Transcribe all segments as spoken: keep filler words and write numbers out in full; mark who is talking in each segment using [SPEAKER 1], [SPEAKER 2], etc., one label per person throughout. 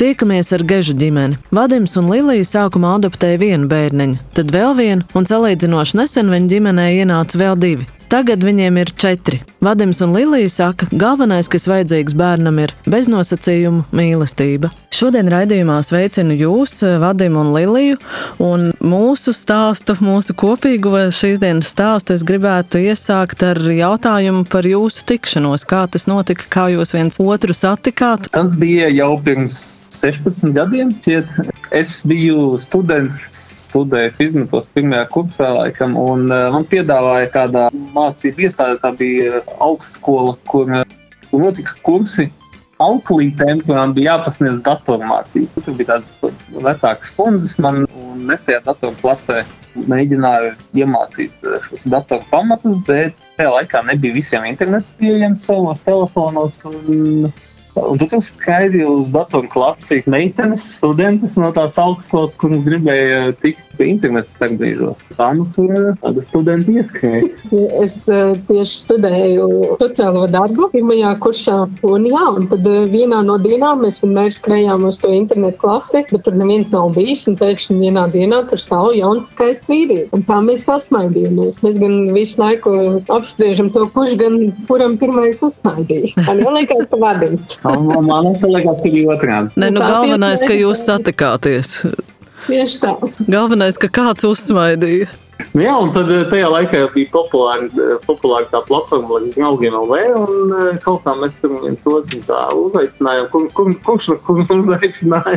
[SPEAKER 1] Tiekamies ar Gežu ģimeni. Vadims un Lilija sākumā adoptēja vienu bērniņu, tad vēl vienu, un salīdzinoši nesen viņa ģimenē ienāca vēl divi. Tagad viņiem ir četri. Vadims un Lilija saka, galvenais, kas vajadzīgs bērnam, ir beznosacījumu mīlestība. Šodien raidījumā sveicinu jūs, Vadimu un Liliju, un mūsu stāstu, mūsu kopīgo šīs dienas stāstu es gribētu iesākt ar jautājumu par jūsu tikšanos. Kā tas notika, kā jūs viens otru satikāt?
[SPEAKER 2] Tas bija jau pirms sešpadsmit gadiem. Šiet. Es biju students, studēju fizmatos pirmajā kursā laikam, un man piedāvāja kādā mācību iestādē, tā bija augstskola, kur notika kursi auklītēm, kurām bija jāpasniedz datormācību. Tur bija tādas vecākas kundzes man, un es tajā datorklasē mēģināju iemācīt šos datoru pamatus, bet tajā laikā nebija visiem internets pieejams savos telefonos, un, un tu tur skaidri uz datoru klasi meitenes, studentes no tās augstskolas, kuras gribēja tikt pie interneta starpbrīžos. Tā nu tur tāda studenta ieskrēja.
[SPEAKER 3] Es uh, tieši studēju sociālo darbu pirmajā kursā, un jā, un tad uh, vienā no dienām mēs vienmēr skrējām uz to internetu klasi, bet tur neviens nav bijis, un pēkšņi vienā dienā tur stāv jauns skaists vīrietis. Un tā mēs sasmaidījāmies. Mēs gan visu laiku apspriežam to, kurš gan kuram pirmais uzsmaidīja. Man liekas, ka Vadims.
[SPEAKER 2] Man liekas, ka bija otrādi.
[SPEAKER 1] Ne, nu galvenais, ka jūs satikāties.
[SPEAKER 3] Tieši tā.
[SPEAKER 1] Galvenais, ka kāds uzsmaidīja.
[SPEAKER 2] Nu jā, un tad tajā laikā bija populāri, populāri tā platforma, lai Graugiem L V, un kaut kā mēs tur viens otru tā uzaicinājām, kur, kur, kurš no kur uzaicināja,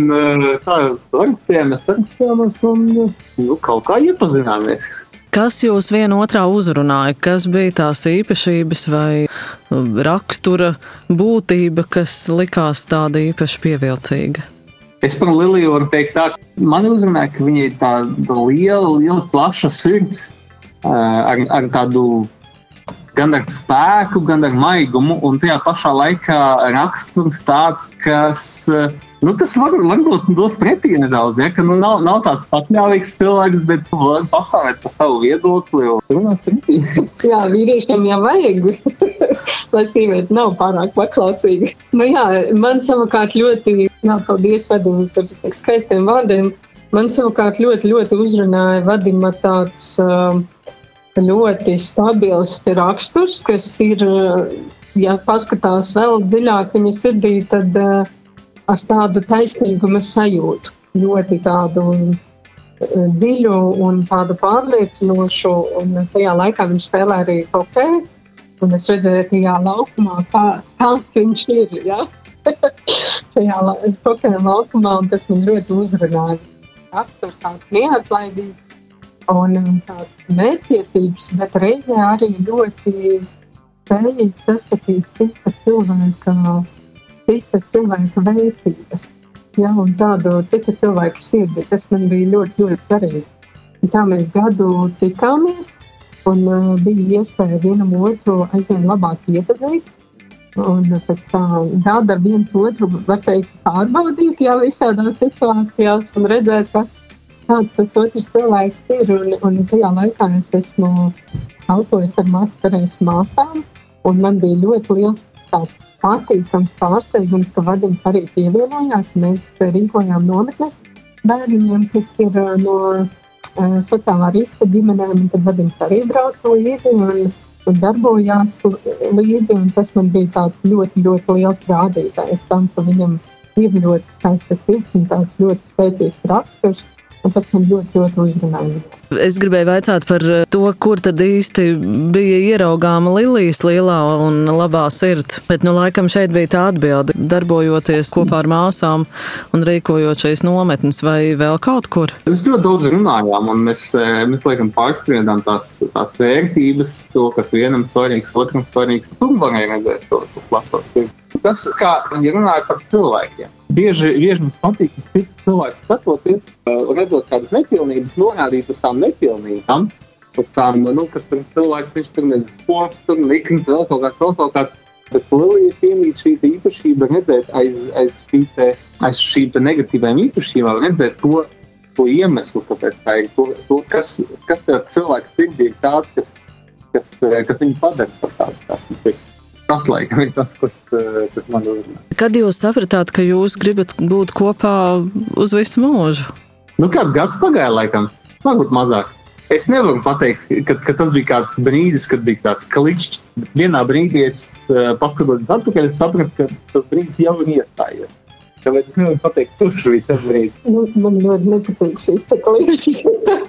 [SPEAKER 2] un tā rakstījāmies, rakstījāmies, un nu, kaut kā iepazināmies.
[SPEAKER 1] Kas jūs vienu otrā uzrunāja? Kas bija tās īpašības vai rakstura būtība, kas likās tāda īpaši pievilcīga?
[SPEAKER 2] Es par Liliju varu teikt tā, ka man uzrunāja, ka viņa ir tāda liela, liela, plaša sirds, ar, ar tādu gan ar spēku, gan ar maigumu, un tajā pašā laikā raksturs tāds, kas, nu, kas var, var dot, dot pretī nedaudz, ja, ka nu, nav, nav tāds pakļāvīgs cilvēks, bet var pastāvēt par savu viedokli un runāt pretī.
[SPEAKER 3] Jā, vīriešiem jau vajag, lai sīvieti nav pārāk paklausīgi. Nu jā, man savukārt ļoti, jā, paldies Vadim par skaistiem vārdiem, man savukārt ļoti, ļoti uzrunāja Vadima tāds uh, ļoti stabils raksturs, kas ir, ja paskatās vēl dziļāk viņa sirdī, tad uh, ar tādu taisnīguma sajūtu, ļoti tādu uh, dziļu un tādu pārliecinošu, un tajā laikā viņš spēlē arī hokeju, un es redzēju tajā laukumā, kā, kāds viņš ir, ja? Tajā hokeja laukumā, un tas man ļoti uzrunāja. Raksturs tāds neatlaidīgs, un tāds mērķiecīgs, bet reizē arī ļoti spējīgs saskatīt cita cilvēka, cita cilvēka vērtības. Ja, un tādu cita cilvēka sirdi, tas man bija ļoti, ļoti svarīgi. Un tā mēs gadu tikāmies, un uh, bija iespēja vienam otru aizvien labāk iepazīt. Un pēc tā gada viens otru, var teikt, pārbaudīt, jā, visādās situācijās, un redzēt, ka kāds tas otrs cilvēks ir, un, un tajā laikā es esmu kalpojis ar mācu Terēsu māsām, un man bija ļoti liels tāds patīkams pārsteigums, ka Vadims arī pievienojās. Mēs rīkojām nometnes bērniņiem, kas ir no uh, sociālā riska ģimenēm, un tad Vadims arī brauca līdzi un, un darbojās līdzi, un tas man bija tāds ļoti, ļoti liels rādītājs tam, ka viņam ir ļoti skaistas sirds un tāds ļoti spēcīgs raksturs. Un tas man ļoti, ļoti uzrunāja.
[SPEAKER 1] Es gribēju vaicāt par to, kur tad īsti bija ieraugāma Lilijas lielā un labā sirds. Bet, nu, laikam šeit bija tā atbilde, darbojoties kopā ar māsām un rīkojot šīs nometnes vai vēl kaut kur.
[SPEAKER 2] Mēs ļoti daudz runājām, un mēs, mēs laikam pārspriedām tās, tās vērtības, to, kas vienam svarīgs, otram svarīgs. Tur varēja redzēt to, to plato. Tas, kā viņi runāja par cilvēkiem. Bieži, bieži mums patīk uz citus cilvēkus skatoties, redzot kādas nepilnības, norādīt uz tām nepilnībām, uz tām, nu, kas tur cilvēks, viņš tur nezinu, sports, tur likums, vēl kaut kāds, vēl kaut kāds, bet Lilija piemīt šī īpašība redzēt aiz, aiz šī te, aiz šī te negatīvām īpašībām, redzēt to, to iemeslu, kāpēc tā ir, to, to kas, kas cilvēks sirdī ir tāds, kas, kas, kas viņu padara par tādu. tādu. tas laikam ir tas, kas, kas man uzrunā.
[SPEAKER 1] Kad jūs sapratāt, ka jūs gribat būt kopā uz visu mūžu?
[SPEAKER 2] Nu, kāds gads pagāja laikam, varbūt mazāk. Es nevaru pateikt, ka, ka tas bija kāds brīdis, kad bija tāds klikšķis. Vienā brīdī es uh, paskatoties atpakaļ, es sapratu, ka tas brīdis jau ir iestājies. Tāpēc es nevaru pateikt, kurš bija tas brīdis.
[SPEAKER 3] Nu, man ļoti nepatīk šis te klikšķis,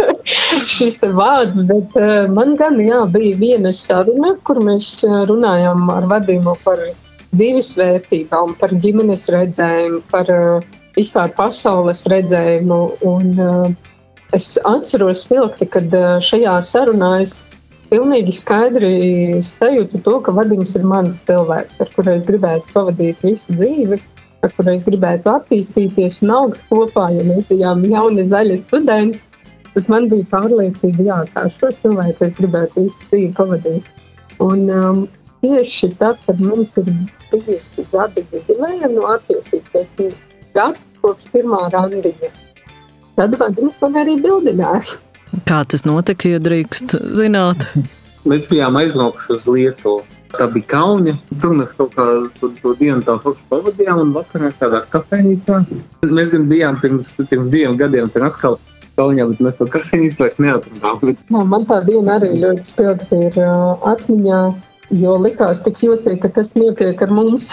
[SPEAKER 3] šis te vārds, bet uh, man gan, jā, bija viena saruna, kur mēs runājām ar Vadimu par dzīvesvērtībām, par ģimenes redzējumu, par uh, vispār pasaules redzējumu un uh, es atceros filkti, kad šajā sarunā es pilnīgi skaidri sajūtu to, ka Vadims ir mans cilvēks, ar kuru es gribētu pavadīt visu dzīvi, ar kuru es gribētu attīstīties un augt kopā, ja mēs bijām jauni zaļi studenti, tad man bija pārliecība, jā, kā šo cilvēku es gribētu visu dzīvi pavadīt. Un um, tieši tad, kad mums ir bijusi gadi jubileja no attiecības, gads kopš pirmā randiņa, tad Vadims man arī bildināja.
[SPEAKER 1] Kā tas notika, ja drīkst zināt?
[SPEAKER 2] Mēs bijām aizbraukuši uz Lietuvu. Tā bija Kauņa. Tur mēs kaut kā to, to dienu tā forši pavadījām un vakarā tādā kafejnīcā. Mēs gan bijām pirms, pirms diviem gadiem tur atkal Kauņā, bet mēs to kafejnīcu vairs neatradām. Bet...
[SPEAKER 3] Jā, man tā diena arī ļoti spilgti ir uh, atmiņā, jo likās tik jocīgi, ka tas notiek ar mums,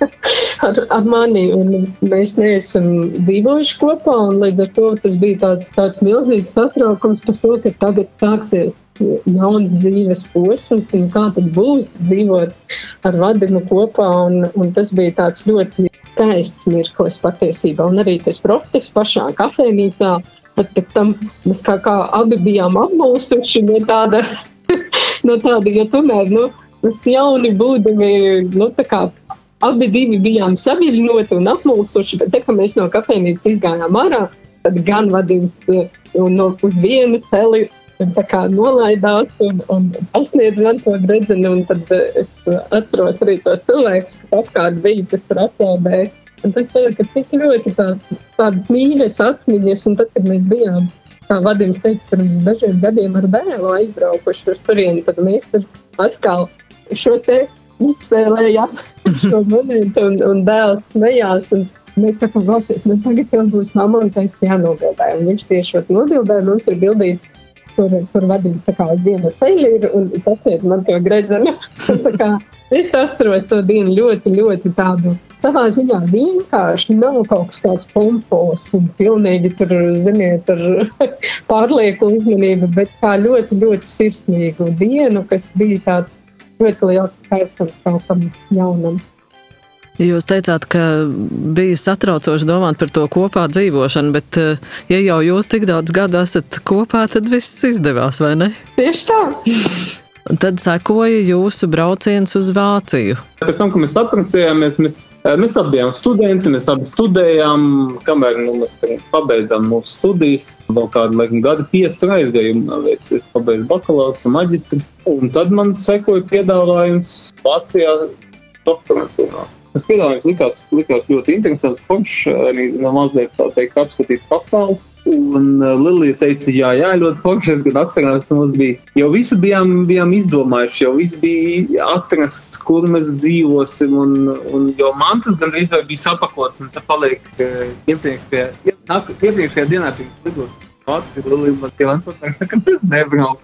[SPEAKER 3] ar, ar mani, un mēs neesam dzīvojuši kopā, un līdz ar to tas bija tāds, tāds milzīgs satraukums par to, ka tagad sāksies jauns dzīves posms, un kā tad būs dzīvot ar Vadimu kopā, un, un tas bija tāds ļoti skaists mirklis patiesībā, un arī tas process pašā kafejnīcā, bet pēc tam mēs kā, kā abi bijām apmulsuši no tāda, no tāda, jo tomēr, nu, mēs jauni būdami, nu, tā kā abi divi bijām saviļņoti un apmulsuši, bet te, ka mēs no kafejnīcas izgājām ārā, tad gan Vadims no uz vienu celi tā kā nolaidās un, un pasniedz man to gredzeni, un tad es atceros arī tos cilvēkus, kas apkārt bija, kas tur aplaudēja. Un tas tā, ka tik ļoti tās, tādas mīļas atmiņas, un tad, kad mēs bijām, kā Vadims teica, pirms dažiem gadiem ar dēlu aizbraukuši uz turieni, tad mēs tur atkal šo te izspēlējām šo momentu, un, un dēls smējās, un mēs sakām, valstīs, nu tagad jau būs mamma, un teica, jānobildēja. Un viņš tieši šot nobildēja, mums ir bildīts, kur, kur Vadims tā kā uz dienu ceļi ir, un pasiet man to gredzenu. Tā kā es atceros to dienu ļoti, ļoti tādu savā ziņā vienkārši, nav kaut kas tāds pompos un pilnīgi tur, ziniet, ar pārlieku uzmanību, bet kā ļoti, ļoti sirsnīgu dienu, kas bija tāds ļoti liels skaistums kaut kam jaunam.
[SPEAKER 1] Jūs teicāt, ka bija satraucoši domāt par to kopā dzīvošanu, bet ja jau jūs tik daudz gadu esat kopā, tad viss izdevās, vai ne?
[SPEAKER 3] Tieši tā.
[SPEAKER 1] Un tad sekoja jūsu brauciens uz Vāciju.
[SPEAKER 2] Pēc tam, kad mēs apprecējāmies, mēs, mēs abi bijām studenti, mēs abi studējām, kamēr nu, mēs pabeidzām mūsu studijas. Vēl kādu laikam gadu pieci tur aizgāju, es, es pabeidzu bakalaurs un maģistrs. Un tad man sekoja piedāvājums Vācijā doktorantūrā. Tas piedāvājums likās, likās ļoti interesants, foršs, arī no mazliet tā teikt apskatīt pasauli. Un Lilija teica, jā, jā, ļoti forši, es gan atcerās, mums bija, jau visu bijām, bijām izdomājuši, jau viss bija atrasts, kur mēs dzīvosim, un, un jau mantas gan visu bija sapakots, un te paliek iepriekšējā, iepriekšējā dienā pirms lidot. Lilija man tie ansotāk saka, tas nebrauc.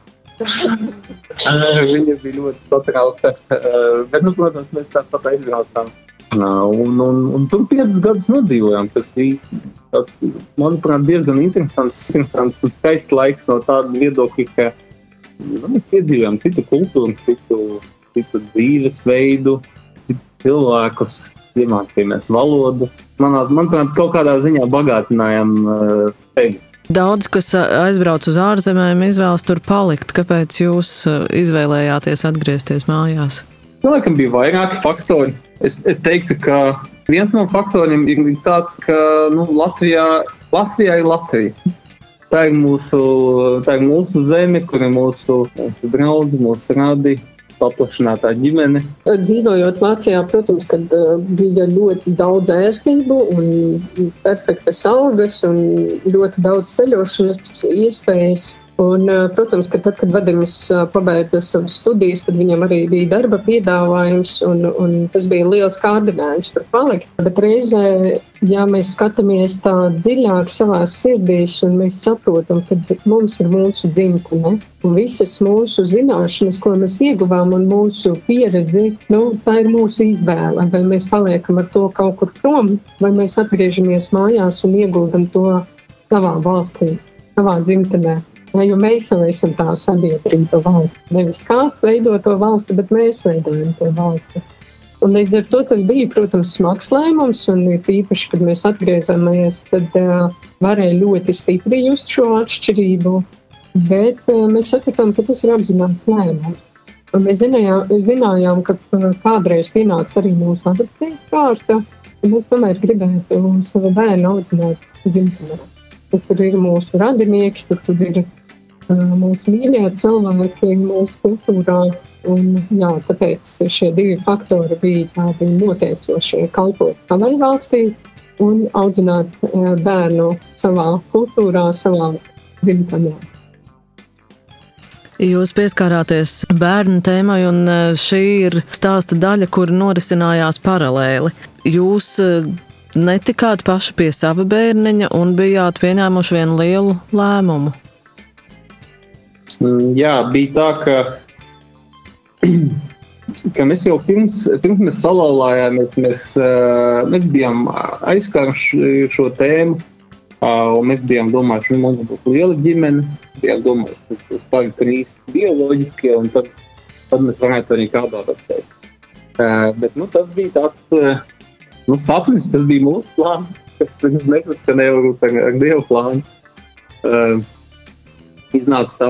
[SPEAKER 2] Viņa bija ļoti satraukta, bet, nu, protams, mēs tāpat aizbraucām. Un, un, un tur piecus gadus nodzīvojām. Tas bija tāds, manuprāt, diezgan interesants, interesants un skaists laiks no tāda viedokļa, ka nu, mēs piedzīvojām citu kultūru, citu, citu dzīvesveidu, citu cilvēkus, iemācījāmies valodu. Manā, manuprāt, kaut kādā ziņā bagātinājām uh, sevi.
[SPEAKER 1] Daudz, kas aizbrauc uz ārzemēm, izvēlas tur palikt. Kāpēc jūs izvēlējāties atgriezties mājās?
[SPEAKER 2] Nu, laikam bija vairāki faktori. Es, es teiktu, ka viens no faktoriem ir tāds, ka nu, Latvijā, Latvijā ir Latvija. Tā ir mūsu, tā ir mūsu zeme, kur ir mūsu, mūsu draugi, mūsu radi, paplašinātā ģimene.
[SPEAKER 3] Dzīvojot Vācijā, protams, kad uh, bija ļoti daudz ērtību un perfektas algas un ļoti daudz ceļošanas iespējas. Un, protams, ka tad, kad Vadims pabeidza savas studijas, tad viņam arī bija darba piedāvājums, un, un tas bija liels kārdinājums par palikt. Bet reizē, ja mēs skatāmies tā dziļāk savās sirdīs, un mēs saprotam, ka mums ir mūsu dzimtene, un visas mūsu zināšanas, ko mēs ieguvām, un mūsu pieredzi, nu, tā ir mūsu izvēle. Vai mēs paliekam ar to kaut kur prom, vai mēs atgriežamies mājās un ieguldam to savā valstī, savā dzimtenē. Jo mēs jau esam tā sabiedrība valsts. Nevis kāds veido to valsti, bet mēs veidojam to valsti. Un līdz ar to tas bija, protams, smags lēmums, un īpaši, kad mēs atgriezāmies, tad uh, varēja ļoti stipri just šo atšķirību, bet uh, mēs sapratām, ka tas ir apzināts lēmums. Un mēs zinājām, zinājām ka uh, kādreiz pienāks arī mūsu adopcijas kārta, un mēs tomēr gribētu savu bērnu audzināt dzimtenē. Tur ir mūsu radinieki, tur ir mūsu mīļie cilvēki mūsu kultūrā, un jā, tāpēc šie divi faktori bija tādi noteicošie kalpot savai valstī un audzināt bērnu savā kultūrā, savā dzimtenē.
[SPEAKER 1] Jūs pieskārāties bērnu tēmai, un šī ir stāsta daļa, kur norisinājās paralēli. Jūs netikāt paši pie sava bērniņa un bijāt pieņēmuši vienu lielu lēmumu.
[SPEAKER 2] Jā, bija tā, ka, ka mēs jau pirms, pirms mēs salauzājāmies, mēs, mēs bijām aizskāruši šo tēmu, un mēs bijām domājuši, ka mums būs liela ģimene, bijām domājuši, ka tas tagad trīs bioloģiskie, un tad, tad mēs varētu arī kādā adaptēt. Bet, nu, tas bija tāds, nu, sapnis, tas bija mūsu plāns, kas nekad, ka nevaru ar, ar Dievu plānu. Iznāca tā,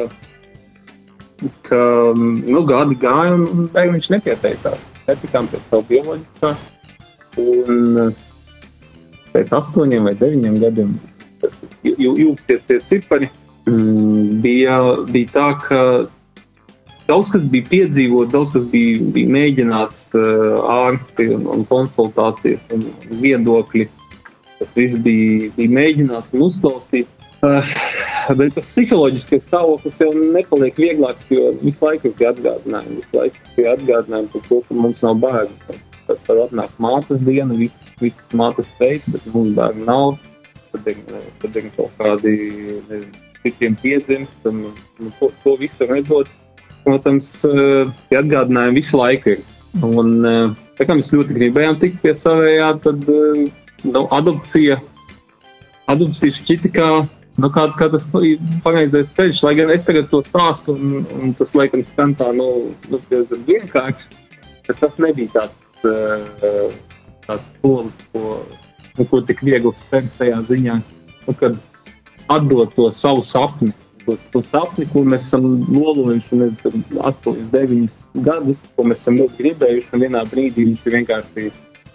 [SPEAKER 2] ka, ka nu, gadi gāja un bērniņš nepieteicās. Netikām pēc savu bioloģiskā. Un pēc astoņiem vai deviņiem gadiem jūgties tie cipari bija, bija tā, ka daudz kas bija piedzīvot, daudz kas bija, bija mēģināts ārsti un, un konsultācijas un viedokļi. Tas viss bija, bija mēģināts un uzklausīts. Uh, bet tas psiholoģiskais stāvoklis jau nepaliek vieglāks, jo visu laiku ir tie atgādinājumi, visu laiku ir tie atgādinājumi par to, ka mums nav bērni. Tad, tad atnāk mātes diena, visas, visas mātes teikt, bet mums bērni nav, tad ir, tad ir kaut kādi, nezinu, citiem piedzimst, un, un to, to visu redzot, protams, tie atgādinājumi visu laiku ir. Un, tā kā mēs ļoti gribējām tikt pie savējā, tad, nu, adopcija, adopcija šķita kā, nu, kā, kā tas pareizais ceļš, lai gan es tagad to stāstu, un, un tas, laikam, skan tā, nu, nu diezgan vienkārši, bet tas nebija tāds, uh, tāds solis, ko, nu, ko tik viegli spērt tajā ziņā, nu, kad atdot to savu sapni, to, to sapni, ko mēs esam nolūjuši, nezinu, astoņus, deviņus gadus, ko mēs esam ļoti gribējuši, un vienā brīdī viņš ir vienkārši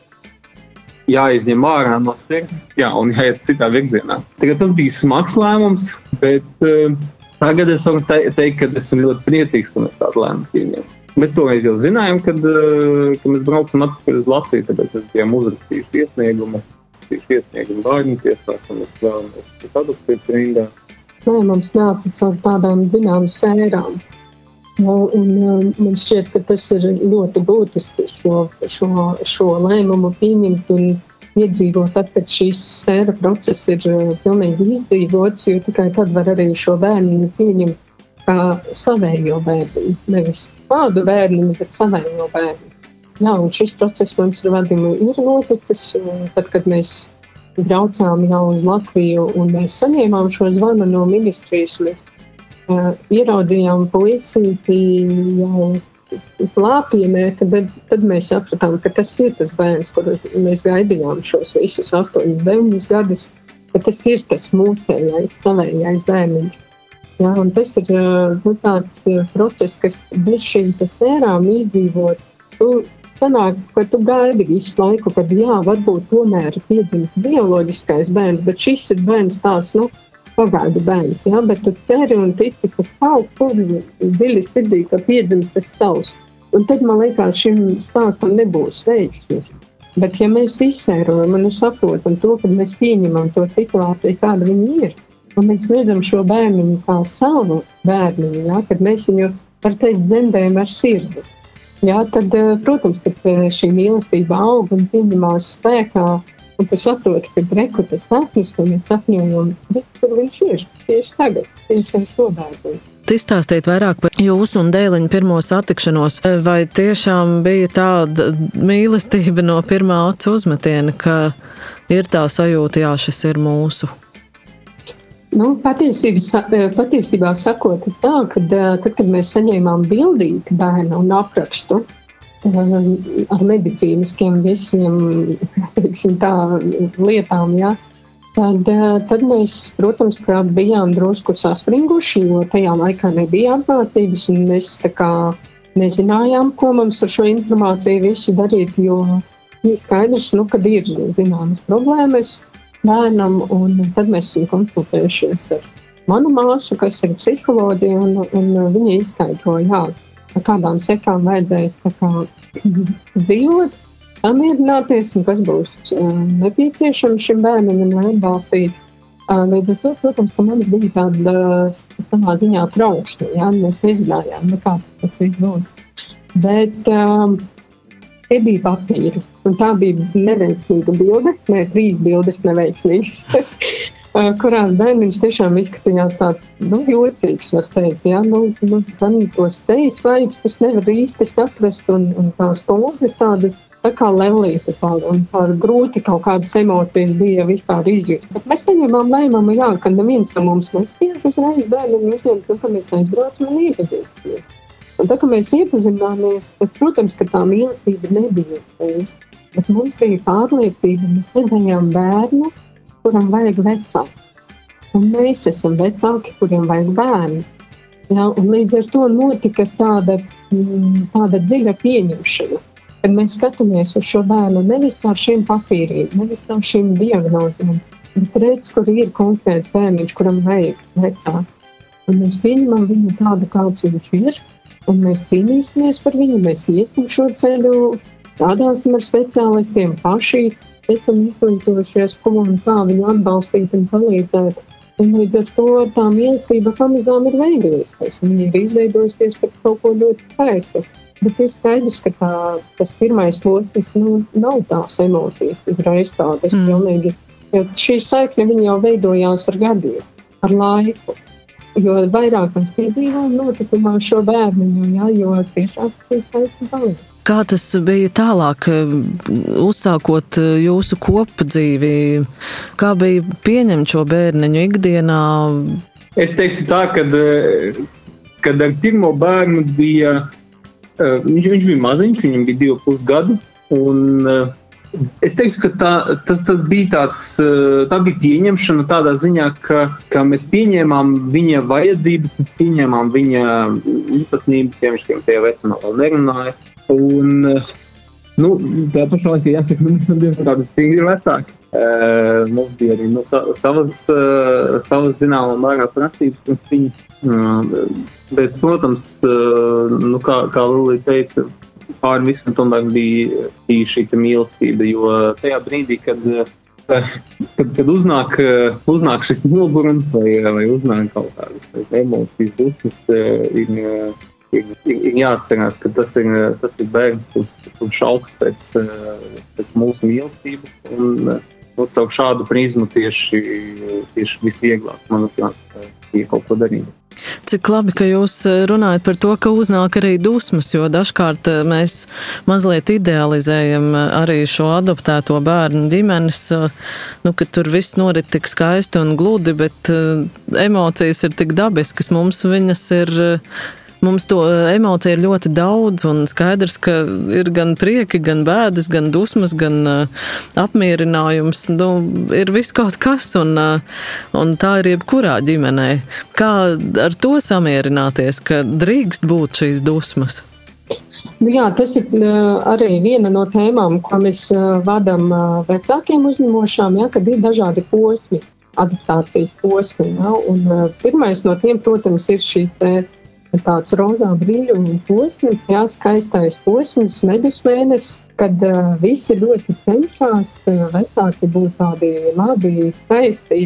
[SPEAKER 2] jāizņem ārā no sirds, jā, un jāiet citā virzienā. Tagad tas bija smags lēmums, bet uh, tagad es varu te- teikt, ka esmu ļoti priecīgs, ka mēs tādu lēmumu pieņemam. Mēs toreiz jau zinājām, kad, uh, ka mēs brauksim atpakaļ uz Latviju, tāpēc mēs bijām uzrakstījuši iesniegumu, iesniegumu bērnu tiesās, un mēs vēlamies pēc adopcijas rindā.
[SPEAKER 3] Lēmums nāca caur tādām zināmām sērām. Nu, un man šķiet, ka tas ir ļoti būtiski šo, šo, šo lēmumu pieņemt un iedzīvot tad, kad šīs sēra process ir pilnīgi izdzīvots, jo tikai tad var arī šo bērniņu pieņemt kā savējo bērniņu. Nevis kādu bērniņu, bet savējo bērniņu. Jā, un šis process mums ar Vadimu ir noticis, tad, kad mēs braucām jau uz Latviju un mēs saņēmām šo zvanu no ministrijas, mēs Uh, ieraudzījām puisīti jau plāpiemēta, bet tad mēs sapratām, ka tas ir tas bērns, kuru mēs gaidījām šos visus astoņus, deviņus gadus, bet tas ir tas mūsējais, savējais bērniņš. Jā, un tas ir uh, nu, tāds uh, process, kas bez šīm sērām izdzīvot. Tu sanāk, ka tu gaidi visu laiku, kad jā, varbūt tomēr piedzimst bioloģiskais bērns, bet šis ir bērns tāds, nu, pagaidu bērns, jā, bet tu ceri un tici, ka kaut kur dziļi sirdī, ka piedzimst tas tavs. Un tad, man liekas, šim stāstam nebūs veiksmes. Bet, ja mēs izsērojam un saprotam to, kad mēs pieņemam to situāciju, kāda viņi ir, un mēs redzam šo bērniņu kā savu bērniņu, ja, kad mēs viņu, var teikt, dzemdējam ar sirdi. Ja, tad, protams, kad šī mīlestība aug un pieņemās spēkā, un tu saproti, ka reku tas sapnis, ko mēs sapņojam, kur viņš ir tieši tagad, tieši ar šo bērniņu.
[SPEAKER 1] Izstāstīt vairāk par jūsu un Dēliņa pirmo satikšanos. Vai tiešām bija tāda mīlestība no pirmā acu uzmetiena, ka ir tā sajūta, jā, šis ir mūsu?
[SPEAKER 3] Nu, patiesībā, patiesībā sakot, tā, kad, tad, kad mēs saņēmām bildīti bērnu un aprakstu ar medicīniskiem visiem, teiksim tā, lietām, jā, Tad, tad mēs, protams, ka bijām drusku saspringuši, jo tajā laikā nebija apmācības, un mēs tā kā nezinājām, ko mums ar šo informāciju visu darīt, jo skaidrs, nu, kad ir zināmas problēmas bērnam, un tad mēs esam konsultējušies ar manu māsu, kas ir psiholoģija, un, un viņa izskaidroja, jā, ar kādām sekām vajadzēs tā kā dzīvot, samierināties, un kas būs uh, nepieciešams šim bērnam, lai atbalstītu. Uh, līdz ar to, protams, ka mums bija tāda uh, savā ziņā trauksme, ja? Mēs nezinājām, nu kā tas viss būs. Bet um, tie bija papīri, un tā bija neveiksmīga bilde, ne, trīs bildes neveiksmīgas, uh, kurās bērniņš tiešām izskatījās tāds, nu, jocīgs, var teikt, ja? Nu, nu, gan tos sejas vaips, tas nevar īsti saprast, un, un tās pūzes tādas, tā kā lelīte tāda, un par grūti kaut kādas emocijas bija vispār izjūt. Bet mēs pieņemām lēmumu, jā, ka neviens no mums nespiež uzreiz bērnam uzņemt, un ka mēs aizbraucam un iepazīstamies. Un tā, ka mēs iepazināmies, tad, protams, ka tā mīlestība nebija uzreiz, bet mums bija pārliecība, mēs redzējām bērnu, kuram vajag vecāki. Un mēs esam vecāki, kuriem vajag bērni. Jā, un līdz ar to notika tāda, tāda dziļa pieņemšana. Kad mēs skatāmies uz šo bērnu nevis caur šiem papīriem, nevis caur šīm diagnozēm, bet redz, kur ir konkrēts bērniņš, kuram vajag vecāki. Un mēs pieņemam viņu tādu, kāds viņš ir, un mēs cīnīsimies par viņu, mēs iesim šo ceļu, strādāsim ar speciālistiem, paši esam izglītojušies, ko un kā viņu atbalstīt un palīdzēt. Un līdz ar to tā mīlestība pamazām ir veidojusies, un viņa ir izveidojusies par kaut ko ļoti skaistu. Bet ir skaidrs, ka tā, tas pirmais posms, nu, nav tās emocijas uzreiz tādas mm. pilnīgi. Jo šī saikne viņa jau veidojās ar gadiem, ar laiku. Jo vairāk mēs piedzīvām notikumā šo bērniņu, jā, jo tiešām šī saikne palīdz.
[SPEAKER 1] Kā tas bija tālāk, uzsākot jūsu kopdzīvi? Kā bija pieņemt šo bērniņu ikdienā?
[SPEAKER 2] Es teiktu tā, kad, kad ar pirmo bērnu bija... Viņš, viņš bija maziņš, viņam bija divi pus gadu, un es teiktu, ka tā, tas, tas bija tāds, tā bija pieņemšana tādā ziņā, ka, ka mēs pieņēmām viņa vajadzības, mēs pieņēmām viņa īpatnības, ja viņš tajā vecumā vēl nerunāja, un, nu, tā pašā laikā jāsaka, nu, mēs esam diezgan tādi stingri vecāki. Uh, mums bija arī nu, savas, uh, savas zināmā mērā prasības un viņi. Uh, bet, protams, uh, nu, kā, kā Lulija teica, pāri visam tomēr bija, bija šī mīlestība, jo tajā brīdī, kad, uh, kad, kad uznāk, uh, uznāk šis nogurums vai, vai uznāk kaut kādas emocijas dusmas, uh, ir, uh, ir, ir, ir jāatcerās, ka tas ir, tas ir bērns, kurš, kurš augsts pēc, uh, pēc mūsu mīlestības, un uh, Nu, caur šādu prizmu tieši, tieši visvieglāk, manuprāt, ir kaut ko darīt.
[SPEAKER 1] Cik labi, ka jūs runājat par to, ka uznāk arī dusmas, jo dažkārt mēs mazliet idealizējam arī šo adoptēto bērnu ģimenes, nu, ka tur viss norit tik skaisti un gludi, bet emocijas ir tik dabiskas, mums viņas ir... Mums to emociju ir ļoti daudz un skaidrs, ka ir gan prieki, gan bēdas, gan dusmas, gan uh, apmierinājums. Nu, ir viss kaut kas un, uh, un tā ir jebkurā ģimenē. Kā ar to samierināties, ka drīkst būt šīs dusmas?
[SPEAKER 3] Nu jā, tas ir uh, arī viena no tēmām, ko mēs uh, vadam uh, vecākiem uzņemošām, ja, kad ir dažādi posmi, adaptācijas posmi. Ja, un uh, pirmais no tiem, protams, ir šīs te tāds rozā brīļu posms, jā, skaistais posms, medus mēnesis, kad uh, visi ļoti cenšas, uh, vecāki būt tādi labi, skaisti,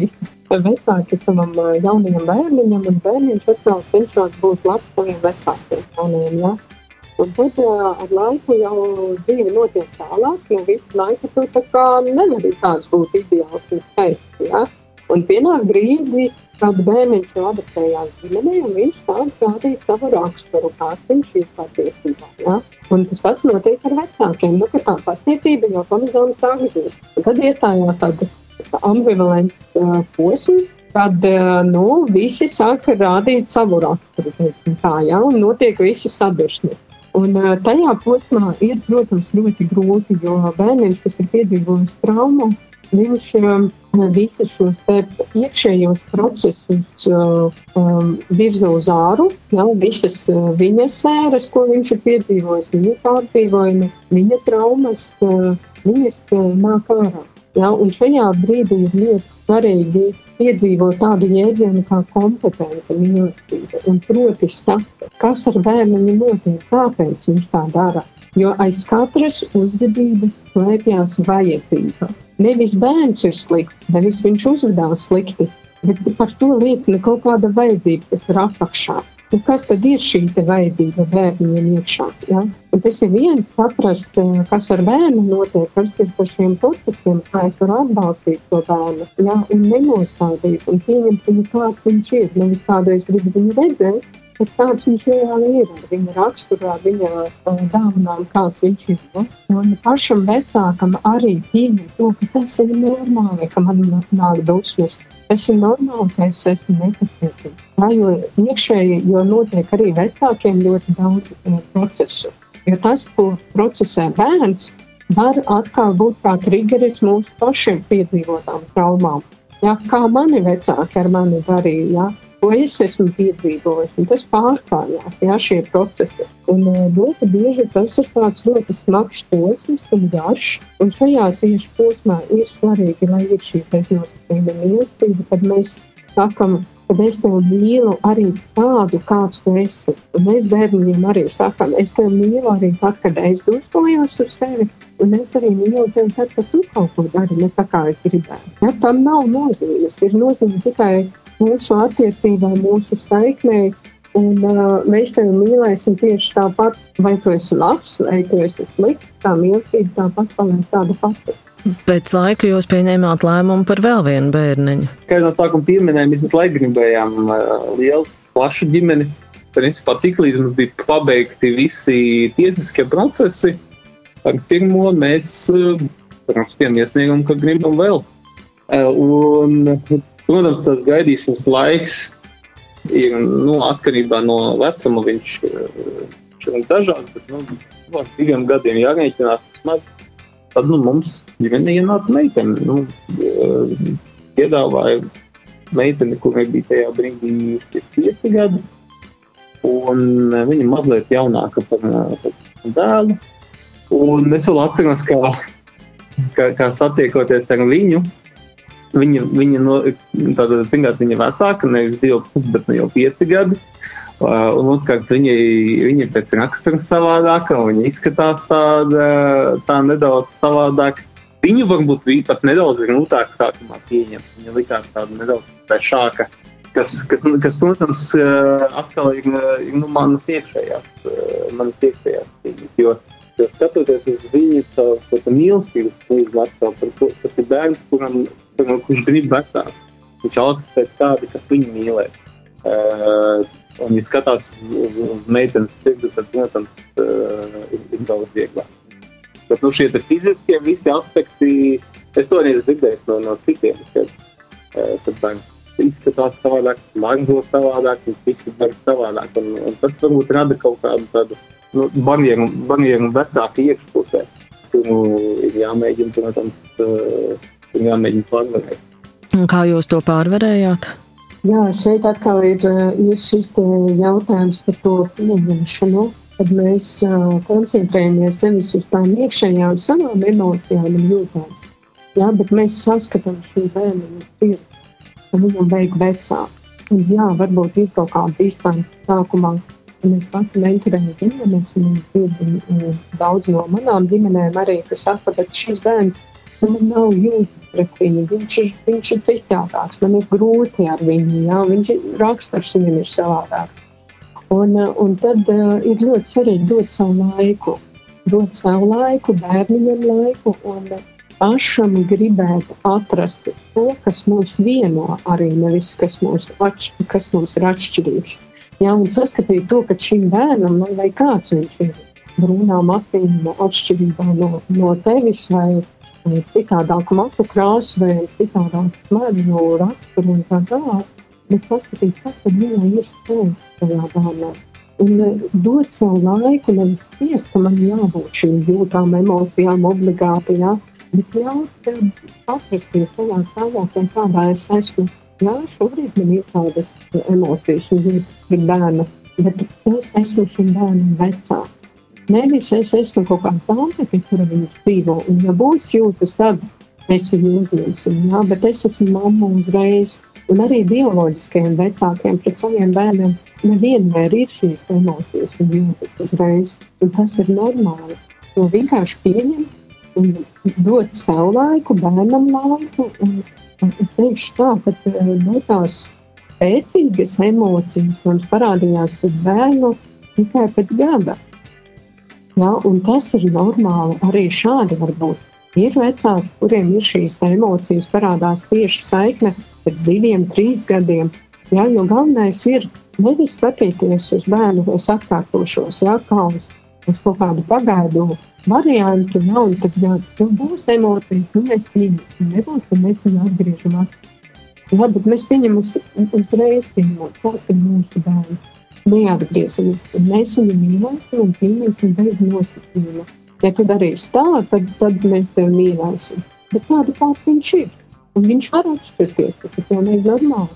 [SPEAKER 3] vecāki savam jaunajam bērniņam, un bērniņš atkal cenšas būt labs saviem vecākiem jaunajiem, ja. Un tad ar laiku jau dzīve notiek tālāk, jo visu laiku tu tā kā nevar tāds būt ideāls un skaists, ja. Un pienāk brīdis, kad bērniņš jau adaptējās ģimenē, un viņš sāk rādīt savu raksturu, kāds viņš ir patiesībā, ja. Un tas pats notiek ar vecākiem, nu, ka tā patiesība jau pamazām sāk būt. Un tad iestājās tāda ambivalents uh, posms, kad uh, nu, visi sāk rādīt savu raksturu, teiksim tā, ja, un notiek visi sadursmi. Un uh, tajā posmā ir, protams, ļoti grūti, jo bērniņš, kas ir piedzīvojis traumu, viņš um, visus šos te iekšējos procesus uh, um, virza uz āru, ja, visas uh, viņa sēras, ko viņš ir piedzīvojis, viņa pārdzīvojumi, viņa traumas, uh, viņas uh, nāk ārā. Ja, un šajā brīdī ir ļoti svarīgi piedzīvot tādu jēdzienu kā kompetenta mīlestība un proti saprast, kas ar bērniņu notiek, kāpēc viņš tā dara. Jo aiz katras uzvedības slēpjas vajadzība. Nevis bērns ir slikts, nevis viņš uzvedās slikti, bet par to liecina kaut kāda vajadzība, kas ir apakšā. Un kas tad ir šī te vajadzība bērniem iekšā? Ja? Un tas ir viens saprast, kas ar bērnu notiek, kas ir par šiem procesiem, kā es varu atbalstīt to bērnu, ja? Un nenosādīt un pieņemt viņu kāds viņš ir. Nevis kādu es gribu viņu redzēt, bet kāds viņš reāli ir, ar viņa raksturā, viņa uh, dāvanām, kāds viņš ir. Ja? Un pašam vecākam arī pieņem to, ka tas ir normāli, ka man nāk dusmas. Tas ir normāli, ka es esmu nepacietīgs. Ja? Jo iekšēji, jo notiek arī vecākiem ļoti daudz uh, procesu. Jo tas, ko procesē bērns, var atkal būt kā triggeris mūsu pašiem piedzīvotām traumām. Ja? Kā mani vecāki ar mani darīja, ja? Ko es esmu piedzīvojis, un tas pārklājās, jā, šie procesi. Un ļoti bieži tas ir tāds ļoti smags posms un garš, un šajā tieši posmā ir svarīgi, lai ir šī beznosacījuma mīlestība, kad mēs sakam, kad es tev mīlu arī tādu, kāds tu esi. Un mēs bērniem arī sakam, es tev mīlu arī tad, kad es dusmojos uz tevi, un es arī mīlu tevi tad, kad tu kaut ko dari, ne tā kā es gribētu. Ja, tam nav nozīmes, ir nozīme tikai mūsu attiecībā, mūsu saiknē, un uh, mēs tevi mīlēsim tieši tāpat, vai tu esi labs, vai tu esi slikts, tā mīlestība tāpat paliek tāda pati.
[SPEAKER 1] Pēc laika jūs pieņēmāt lēmumu par vēl vienu bērniņu.
[SPEAKER 2] Kā no sākuma pieminēja, mēs visu laiku gribējām uh, lielu, plašu ģimeni. Principā tiklīdz mums bija pabeigti visi tiesiskie procesi, ar pirmo mēs uh, iesniegam, ka gribam vēl. Uh, un Protams, tas gaidīšanas laiks ir nu, atkarībā no vecuma, viņš, viņš ir dažāds, bet nu, ar diviem gadiem jārēķinās vismaz. Tad nu, mums ģimenē ienāca meitene. Nu, piedāvāja meiteni, kurai bija tajā brīdī pieci gadi, un viņa mazliet jaunāka par, par dēlu. Un es vēl atceros, kā, kā, kā satiekoties ar viņu. Viņa, viņa, no, tātad, pirmkārt, viņa vecāka, nevis divi pus, bet nu jau pieci gadi. Uh, un otrkārt, viņa, viņa pēc rakstura savādāka, un viņa izskatās tāda, tā nedaudz savādāk. Viņu varbūt bija pat nedaudz grūtāk sākumā pieņemt. Viņa likās tāda nedaudz trešāka, kas, kas, kas, protams, atkal ir, ir nu, manas iekšējās, manas iekšējās cīņas, jo, jo skatoties uz viņu savu mīlestības prizmu atkal, tas ir bērns, kuram kurš grib vecāku. Viņš alkas pēc tādi, kas viņu mīlē. Uh, un, ja skatās uz, uz meitenes sirdi, tad, protams, uh, ir, ir daudz vieglāk. Bet, nu, šie te fiziskie visi aspekti, es to arī dzirdēju no, no citiem, kad, uh, kad bērns izskatās savādāk, smago savādāk, un visi var savādāk. Un, un tas varbūt rada kaut kādu tādu, nu, barjeru, barjeru vecāku iekšpusē, kuru ir jāmēģina, protams, uh, jāmēģina pārvarēt.
[SPEAKER 1] Un kā jūs to pārvarējāt?
[SPEAKER 3] Jā, šeit atkal ir, ir šis jautājums par to pieņemšanu, kad mēs uh, koncentrējamies nevis uz tām iekšējām savām emocijām un jūtām, jā, bet mēs saskatām šī bērniņa sirdi, ka viņam vajag vecāku. Un jā, varbūt ir kaut kāda distance sākumā, un es pati mentorēju ģimenes, un ir daudz no manām ģimenēm arī, kas saka, ka šis bērns man nav jūtas pret viņu, viņš ir, viņš ir citādāks, man ir grūti ar viņu, jā, viņš ir, raksturs viņam ir savādāks. Un, un tad uh, ir ļoti svarīgi dot savu laiku, dot savu laiku, bērniņam laiku un pašam gribēt atrast to, kas mūs vieno, arī nevis, kas mums, atš, kas mums ir atšķirīgs. Jā, un saskatīt to, ka šim bērnam, vai kāds viņš ir, brūnām acīm atšķirībā no, no tevis, vai citādāku matu krāsu vai citādāku smēļu raksturu un tā tālāk, bet paskatīt, kas tad viņai ir spējas tajā bērnā. Un dot savu laiku, nevis spiest, ka man jābūt šīm jūtām, emocijām obligāti, jā, bet ļaut atrasties tajā stāvoklī, kādā es esmu. Jā, šobrīd man ir tādas emocijas un jūtas pret bērnu, bet es esmu šim bērnam vecāks. Nevis es esmu kaut kāda tante, pie kura viņš dzīvo, un ja būs jūtas, tad mēs viņu uzņemsim, jā, bet es esmu mamma uzreiz, un arī bioloģiskajiem vecākiem pret saviem bērniem nevienmēr ir šīs emocijas un jūtas uzreiz, un tas ir normāli. To vienkārši pieņemt un dot savu laiku, bērnam laiku, un es teikšu tā, ka no tās spēcīgas emocijas mums parādījās pret bērnu tikai pēc gada. Jā, un tas ir normāli, arī šādi var būt. Ir vecāki, kuriem ir šīs emocijas parādās tieši saikne pēc diviem, trīs gadiem. Jā, jo galvenais ir nevis skatīties uz bērnu, es atkārtošos, jā, kā uz, uz kaut kādu pagaidu variantu, jā, un tad, jā, tu būs emocijas, nu mēs pieņemsim, nebūs, tad mēs viņu atgriežam atkārt. Jā, bet mēs pieņemam uz, uzreiz pieņemot, kas ir mūsu bērni. Neatgriezamies, tad mēs viņu mīlēsim un pieņemsim bez nosacījuma. Ja tu darīsi tā, tad, tad mēs tevi mīlēsim. Bet tāda kāds viņš ir. Un viņš var atšķirties, tas ir pilnīgi normāli.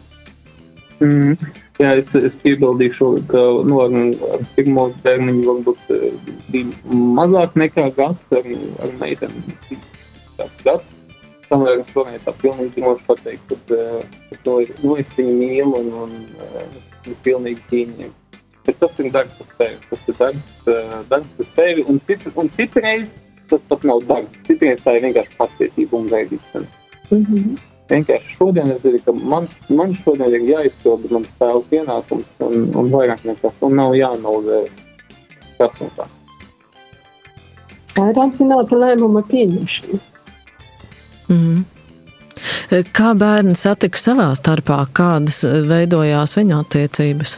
[SPEAKER 2] Mm, jā, es, es piebildīšu, ka nu, ar, ar pirmo bērniņu varbūt bija mazāk nekā gads, ar, ar meiteni tāds gads. Tomēr es varēju tā pilnīgi droši pateikt, ka, ka to ir, nu, es viņu mīlu un, un, un pilnīgi cīņiem. Bet tas ir darbs uz tevi, tas ir darbs, darbs uz tevi, un, cit, un citreiz tas pat nav darbs, citreiz tā ir vienkārši pacietība un gaidīšana. Mm-hmm. Vienkārši šodien es zinu, ka man, man šodien ir jāizpilda mans tēva pienākums un, un vairāk nekas, un nav jānaudē kas un tā.
[SPEAKER 3] Tā ir apzināta lēmuma pieņemšana.
[SPEAKER 1] Mm. Kā bērni satika savā starpā, kādas veidojās viņa attiecības?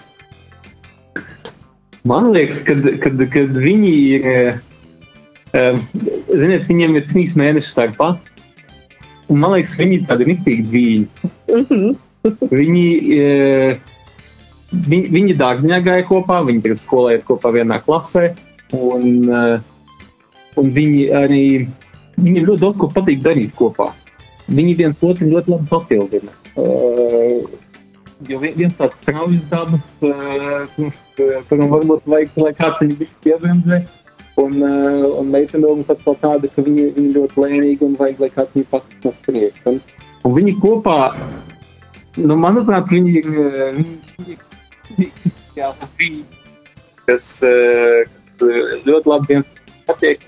[SPEAKER 2] Man liekas, kad, kad, kad viņi ir, uh, ziniet, viņiem ir trīs mēneši starpā, un man liekas, viņi ir tādi riktīgi dvīņi. Mm-hmm. viņi, uh, viņi, viņi dārziņā gāja kopā, viņi tagad skolā ir kopā vienā klasē, un, uh, un viņi arī, viņi ļoti daudz ko patīk darīt kopā. Viņi viens otru ļoti labi papildina. Uh, jo viens tāds straujas dabas, uh, kuram varbūt vajag, lai kāds viņu bišķi piebremzē, un, uh, un meitene vēl pat vēl tāda, ka viņi, viņi ļoti lēnīgi un vajag, lai kāds viņu paskat no spriekš. Un, un viņi kopā, nu, manuprāt, viņi ir, viņi, viņi, jā, viņi, kas, kas ļoti labi viens patiek.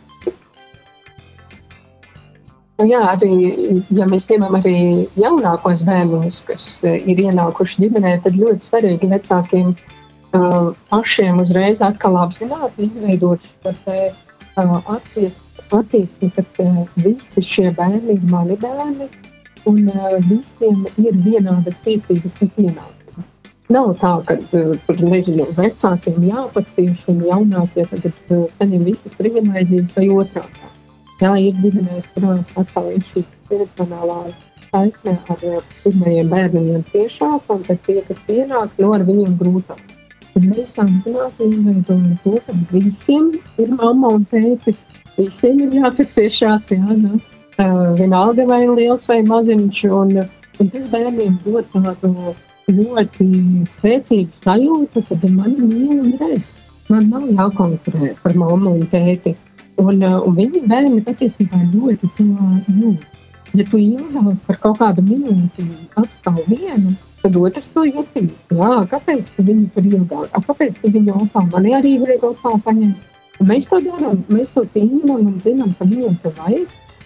[SPEAKER 3] Jā, arī, ja mēs ņemam arī jaunākos bērnus, kas ir ienākuši ģimenē, tad ļoti svarīgi vecākiem uh, pašiem uzreiz atkal apzināti izveidot šo te uh, attieksmi, ka uh, visi šie bērni ir mani bērni un uh, visiem ir vienādas tiesības un pienākumi. Nav tā, ka uh, nezinu, vecākiem jāpatieš un jaunākie tagad uh, saņem visas privilēģijas vai otrādi. Jā, ir ģimenēs, kurās atkal ir šī emocionālā saikne ar pirmajiem bērniem tiešāk, un tad tie, kas pienāk, no ar viņiem grūtāk. Tad mēs apzināti izveidojam to, ka visiem ir mamma un tētis, visiem ir jāpieciešās, jā, nu, vienalga vai liels vai maziņš, un, un tas bērniem dod tādu ļoti spēcīgu sajūtu, kad mani mīl un redz. Man nav jākonkurē par mammu un tēti. Un, un viņi bērni patiesībā ļoti to jūt. Ja tu ilgāk par kaut kādu minūti apstāv vienu, tad otrs to jutīs. Jā, kāpēc tu viņu tur ilgāk? Kāpēc tu viņu opā? Mani arī vajag opā paņemt. Un mēs to darām, mēs to pieņemam un zinām, ka viņiem to vajag.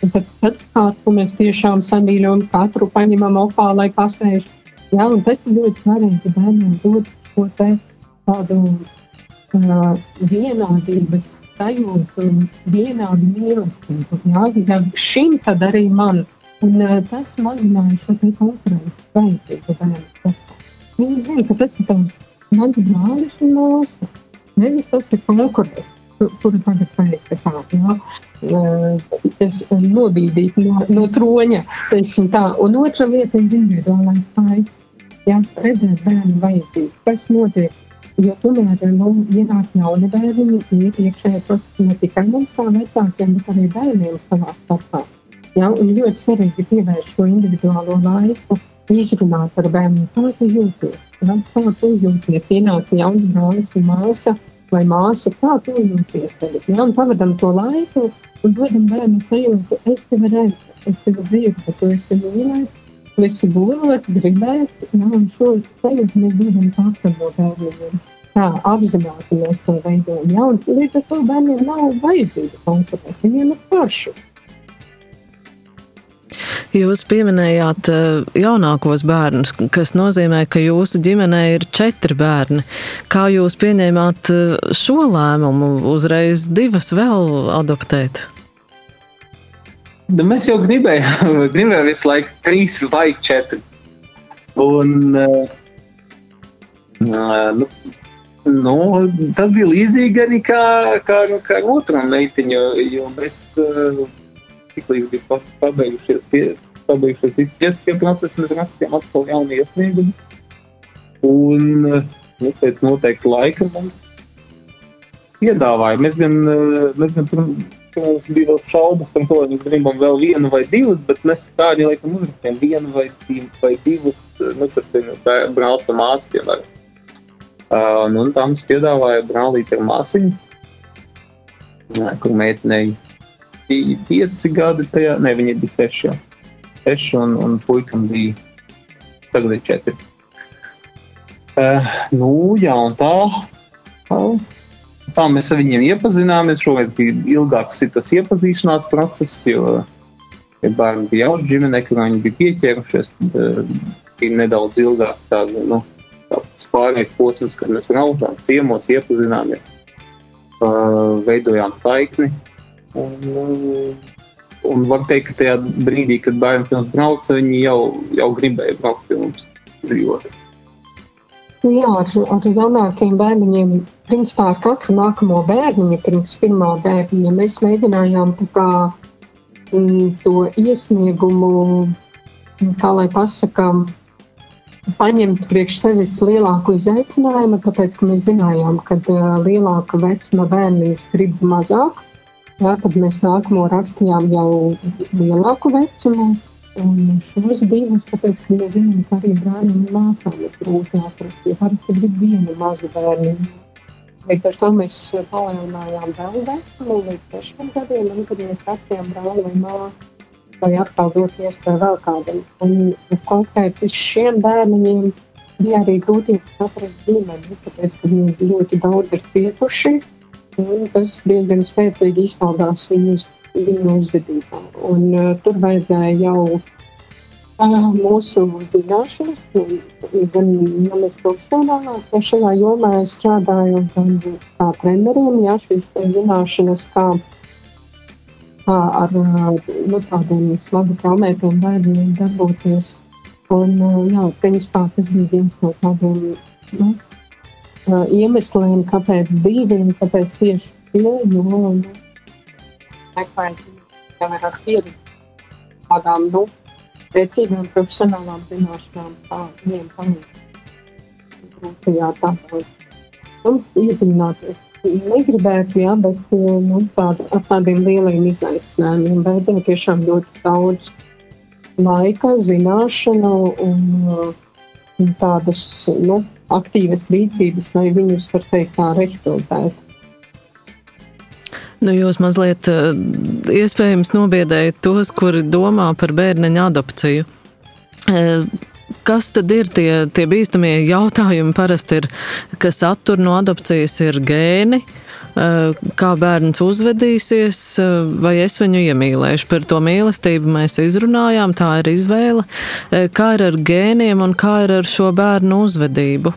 [SPEAKER 3] tad, tad katru mēs tiešām samīļojam, katru paņemam opā, lai pasēž. Jā, un tas ir ļoti svarīgi bērniem dot šo te tādu uh, vienādības sajūtu un vienādu mīlestību. Jā, ja šim tad arī man. Un uh, tas mazināja šo te konkurences vajadzību bērnu. Viņi zina, ka tas ir tāds mans brālis un māsa. Nevis tas ir konkurence, kuru tagad teikt, tā, jā. Uh, es nobīdītu no, no troņa, teiksim tā. Un otra lieta ir individuālais spēks. Jā, redzēt bērnu vajadzību, kas notiek, jo tomēr, nu, ienāk jauni bērni, ir iekšējā procesa ne tikai mums kā vecākiem, bet arī bērniem savā starpā. Jā, un ļoti svarīgi pievērst šo individuālo laiku, izrunāt ar bērnu, kā tu jūties, jā, kā tu jūties, ienāca jauns brālis un māsa vai māsa, kā tu jūties tevi, jā, un pavadam to laiku un dodam bērnu sajūtu, es tevi redzu, es tevi dzirdu, tu esi mīlēts, tu esi būvēts, gribēts, jā, un šo sajūtu mēs dodam katram no bērniem. Tā, apzināti mēs to veidojam, jā, un līdz ar to bērniem nav vajadzīga konkurēt, viņiem ir pašu.
[SPEAKER 1] Jūs pieminējāt jaunākos bērnus, kas nozīmē, ka jūsu ģimenē ir četri bērni. Kā jūs pieņēmāt šo lēmumu uzreiz divas vēl adoptēt?
[SPEAKER 2] Mēs jau gribējām, gribējām visu laiku trīs vai četri. Un, nu, nu, tas bija līdzīgi arī kā, kā, kā otram meitiņu, jo mēs tik līdz bija pabeigušies, pie, pabeigušies tiesiskie procesi, mēs rakstījām atkal jaunu iesniegumu. Un, nu, pēc noteikta laika mums piedāvāja. Mēs gan, mēs gan mums bija vēl šaubas par to, mēs gribam vēl vienu vai divas, bet mēs tā arī laikam uzrakstījām vienu vai, vai divas, nu, tas ir brālis un māsa, piemēram. Uh, nu, un tā mums piedāvāja brālīti ar māsiņu, kur meitenei bija pieci gadi tajā, ne, viņi bija seši, jā. Seši un, un puikam bija tagad ir četri. Uh, nu, jā, un tā... Uh, Tā mēs ar viņiem iepazināmies, šogad bija ilgāks tas iepazīšanās process, jo ja bērni bija jauši ģimenē, kad viņi bija pieķērušies, tad bija nedaudz ilgāk tāda, nu, tāds pārējais posms, kad mēs raudām ciemos, iepazināmies, uh, veidojām taikni. Un, un var teikt, ka tajā brīdī, kad bērni pie mums brauca, viņi jau, jau gribēja braukt pie mums dzīvot.
[SPEAKER 3] Jā, ar, ar jaunākiem bērniņiem, principā ar katru nākamo bērniņu, pirms pirmā bērniņa, mēs mēģinājām tā kā m, to iesniegumu, kā lai pasakām, paņemt priekš sevis lielāku izaicinājumu, tāpēc, ka mēs zinājām, ka uh, lielāka vecuma bērniņas grib mazāk, jā, tad mēs nākamo rakstījām jau lielāku vecumu. Un šos divus, tāpēc, ka mēs zinām, ka arī brāļiem un māsām ir grūti atrast, jo parasti grib vienu mazu bērniņu. Līdz ar to mēs palielinājām vēl vecumu līdz sešiem gadiem, un kad mēs rakstījām brāli vai māsu, vai atkal dot iespēju vēl kādam. Un konkrēti šiem bērniņiem bija arī grūtības atrast ģimeni, tāpēc, ka viņi ļoti daudz ir cietuši, un tas diezgan spēcīgi izpaudās viņus. Viņu uzvedībā. Un uh, tur vajadzēja jau uh, mūsu zināšanas, gan mēs profesionālās, vai šajā jomā strādājam gan kā treneriem, jā, šīs zināšanas, kā, kā ar nu, tādiem smagi traumētiem bērniem darboties. Un uh, jā, principā tas bija viens no tādiem nu, uh, iemesliem, kāpēc divi un kāpēc tieši tie, jo nu, meklējumi jau ir ar pieredzi tādām, nu, spēcīgām profesionālām zināšanām, kā viņiem palīdz grūtajā tādā. Nu, iedziļināties negribētu, jā, bet, nu, tād, ar tādiem lieliem izaicinājumiem vajadzēja tiešām ļoti daudz laika, zināšanu un, un tādas, nu, aktīvas rīcības, lai viņus, var teikt, tā rekrutētu.
[SPEAKER 1] Nu, jūs mazliet iespējams nobiedējat tos, kuri domā par bērneņa adopciju. Kas tad ir tie, tie bīstamie jautājumi? Parasti ir, kas attur no adopcijas, ir gēni, kā bērns uzvedīsies, vai es viņu iemīlēšu. Par to mīlestību mēs izrunājām, tā ir izvēle. Kā ir ar gēniem un kā ir ar šo bērnu uzvedību?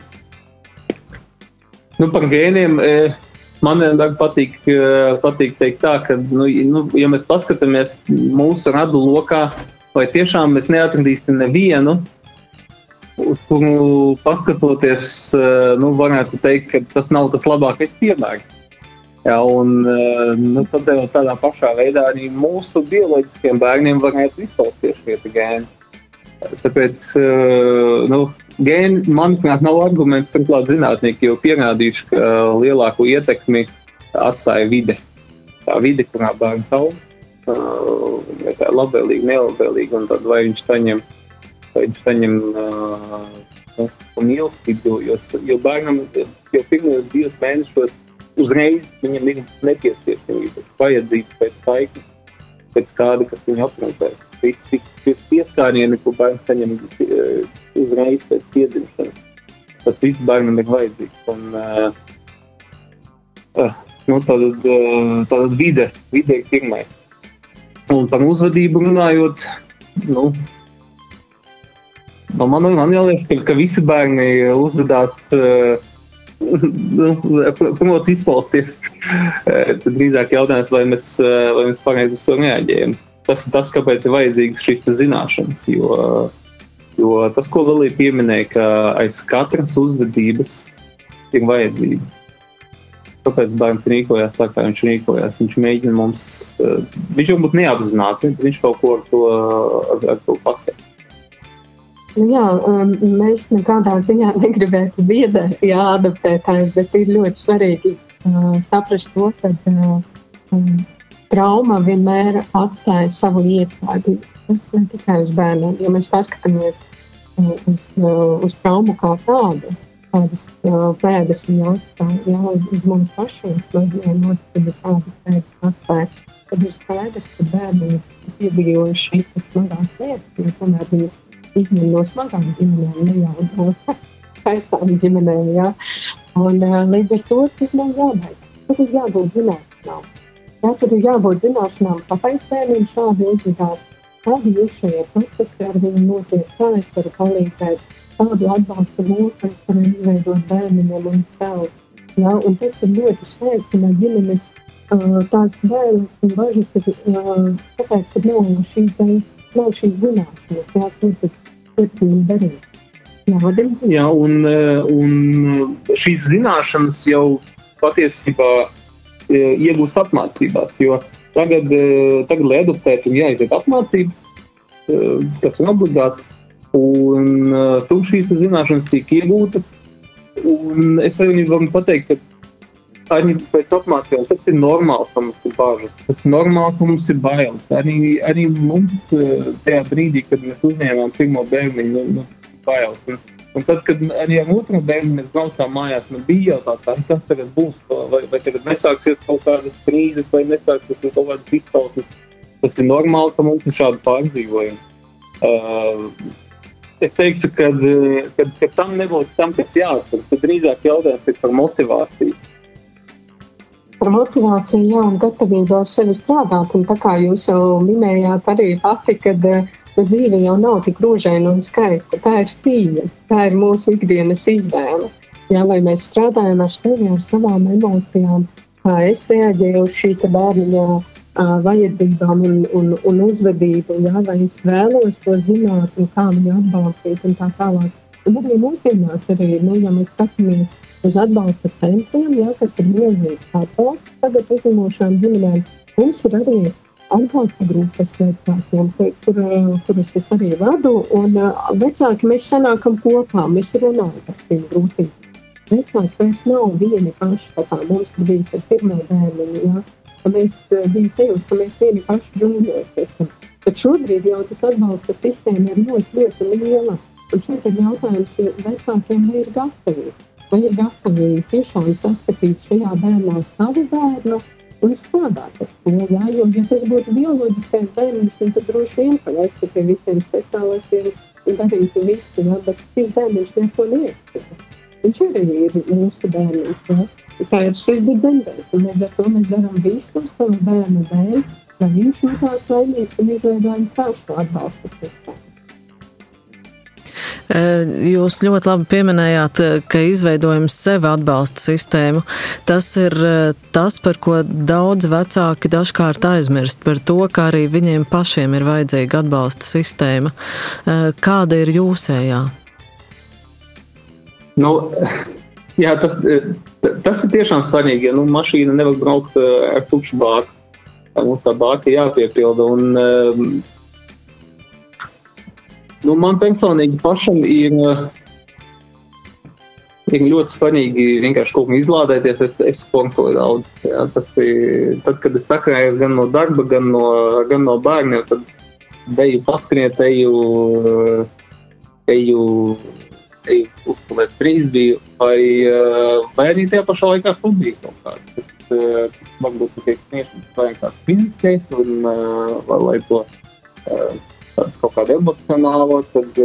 [SPEAKER 2] Nu, par gēniem man vienmēr patīk, patīk teikt tā, ka, nu, nu, ja mēs paskatāmies mūsu radu lokā, vai tiešām mēs neatradīsim nevienu, uz kuru paskatoties, nu, varētu teikt, ka tas nav tas labākais piemērs. Jā, un nu, tad jau tādā pašā veidā arī mūsu bioloģiskiem bērniem varētu izpausties šie gēni. Tāpēc, nu, gēni, manuprāt, nav arguments, turklāt zinātnieki jau pierādījuši, ka lielāku ietekmi atstāja vide. Tā vide, kurā bērns aug, tā labvēlīgi, nelabvēlīgi, un tad vai viņš saņem vai viņš saņem uh, nu, mīlestību, jo, jo bērnam jau pirmajos divos mēnešos uzreiz viņam ir nepieciešamība, vajadzība pēc saiknes, pēc kāda, kas viņu aprūpēs. Visi pieskārieni, ko bērns saņem uzreiz pēc piedzimšanas, tas viss bērnam ir vajadzīgs. Un, uh, uh, nu, tātad, uh, tātad vide, vide ir pirmais. Un par uzvedību runājot, nu, Man, man jāliek, ka, ka visi bērni uzvedās, uh, nu, prot izpausties. Tad drīzāk jautājums, vai mēs, vai mēs pareizi uz to reaģējam. Tas ir tas, kāpēc ir vajadzīgas šīs zināšanas, jo, jo tas, ko Lilija pieminēja, ka aiz katras uzvedības ir vajadzība. Kāpēc bērns rīkojās tā, kā viņš rīkojās? Viņš mēģina mums, uh, viņš jau būtu neapzināti, viņš kaut ko ar to, ar, ar to pasaka.
[SPEAKER 3] Nu jā, um, mēs nekādā ziņā negribētu biedēt, jā, adaptētājs, bet ir ļoti svarīgi uh, saprast to, ka uh, um, trauma vienmēr atstāja savu iespēju. Tas ne tikai uz bērniem, ja mēs paskatāmies uh, uz, uh, uz traumu kā tādu, kādas uh, pēdas viņa atstāja, jā, uz mums pašiem smadzenēm noticīgi kādas pēdas atstāja, tad ir skaidrs, ka bērni piedzīvojuši šīs smagās lietas, jo tomēr viņi izņem no smagām ģimenēm, ne jau no skaistām ģimenēm, jā. Un uh, līdz ar to tas nav jābaida. Tur ir jābūt zināšanām. Jā, tur ir jābūt zināšanām, kāpēc bērniem šādi uzvedās, kādi iekšējie procesi ar viņu notiek, kā es varu palīdzēt, kādu atbalsta loku es varu izveidot bērniem un sev. Jā, un tas ir ļoti svarīgi, no ģimenes uh, tās bailes un bažas ir, uh, tāpēc, ka nav šīs, nav šīs zināšanas, jā, tur ir Jā,
[SPEAKER 2] Jā, un, un šīs zināšanas jau patiesībā iegūst apmācībās, jo tagad, tagad lai adoptētu, ir jāiziet apmācības, tas ir obligāts, un tur šīs zināšanas tiek iegūtas, un es arī varu pateikt, ka arī pēc apmācībām tas ir normāli, ka mums ir bāžas. Tas ir normāli, ka mums ir bailes. Arī, arī mums tajā brīdī, kad mēs uzņēmām pirmo bērniņu, nu, nu, bailes. Un, un tad, kad arī ar otro bērni mēs braucām mājās, man bija jau tā, kas tagad būs, vai, vai tagad nesāksies kaut kādas krīzes, vai nesāksies kaut kādas izpausmes. Tas ir normāli, ka mums ir šādi pārdzīvojumi. Uh, es teiktu, kad, kad, kad tam nebūs tam, kas jāsaka, tad drīzāk jautājums ir par motivāciju.
[SPEAKER 3] Par motivāciju, jā, un gatavību ar sevi strādāt, un tā kā jūs jau minējāt arī pati, kad nu, dzīve jau nav tik rožaina un skaista, tā ir cīņa, tā ir mūsu ikdienas izvēle. Jā, vai mēs strādājam ar sevi, ar savām emocijām, kā es reaģēju uz šī bērniņa uh, vajadzībām un, un, un uzvedību, jā, vai es vēlos to zināt un kā viņu atbalstīt un tā tālāk. Un arī mūsdienās arī, nu, ja mēs skatāmies uz atbalsta centriem, jā, kas ir milzīgs atbalsts tagad uzņemošām ģimenēm. Mums ir arī atbalsta grupas vecākiem, kur, kuras es arī vadu, un vecāki mēs sanākam kopā, mēs runājam par šīm grūtībām. Vecāki vairs nav vieni paši, tā kā mums ir bijis ar pirmo bērniņu, jā, ka mēs bija sajūta, ka mēs vieni paši džungļos esam. Bet šobrīd jau tas atbalsta sistēma ir ļoti, ļoti liela, un šeit ir jautājums, ja vecākiem ir gatavi. Vai ir gatavi tiešām saskatīt šajā bērnā savu bērnu un strādāt ar to, jā, jo, ja tas būtu bioloģiskais bērns, tad droši vien, ka aizstu pie visiem speciālistiem un darītu visu, jā, bet šis bērns neko neizskata. Viņš arī ir mūsu bērns, jā. Tā ir sirdi dzemdēt, un mēs ar to mēs darām visu uz savu bērnu dēļ, lai viņš jūtās laimīgs un izveidojam savu šo atbalstu sistēmu.
[SPEAKER 1] Jūs ļoti labi pieminējāt, ka izveidojam sevi atbalsta sistēmu. Tas ir tas, par ko daudz vecāki dažkārt aizmirst, par to, ka arī viņiem pašiem ir vajadzīga atbalsta sistēma. Kāda ir jūsējā?
[SPEAKER 2] Nu, jā, tas, tas ir tiešām svarīgi, ja nu, mašīna nevar braukt ar tukšu bāku. Mums tā bāka jāpiepilda, un nu, man personīgi pašam ir, ir ļoti svarīgi vienkārši kaut kā izlādēties. Es, es sportoju daudz. Jā, tas ir, tad, kad es sakrāju gan no darba, gan no, gan no bērniem, tad deju paskriet, eju, eju, eju uzpulēt frīzbiju, vai, vai arī tajā pašā laikā studiju kaut kādu. Tas varbūt tikai sniegšanas vai kāds fiziskais, un lai, lai to kaut kādu emocionālo, tad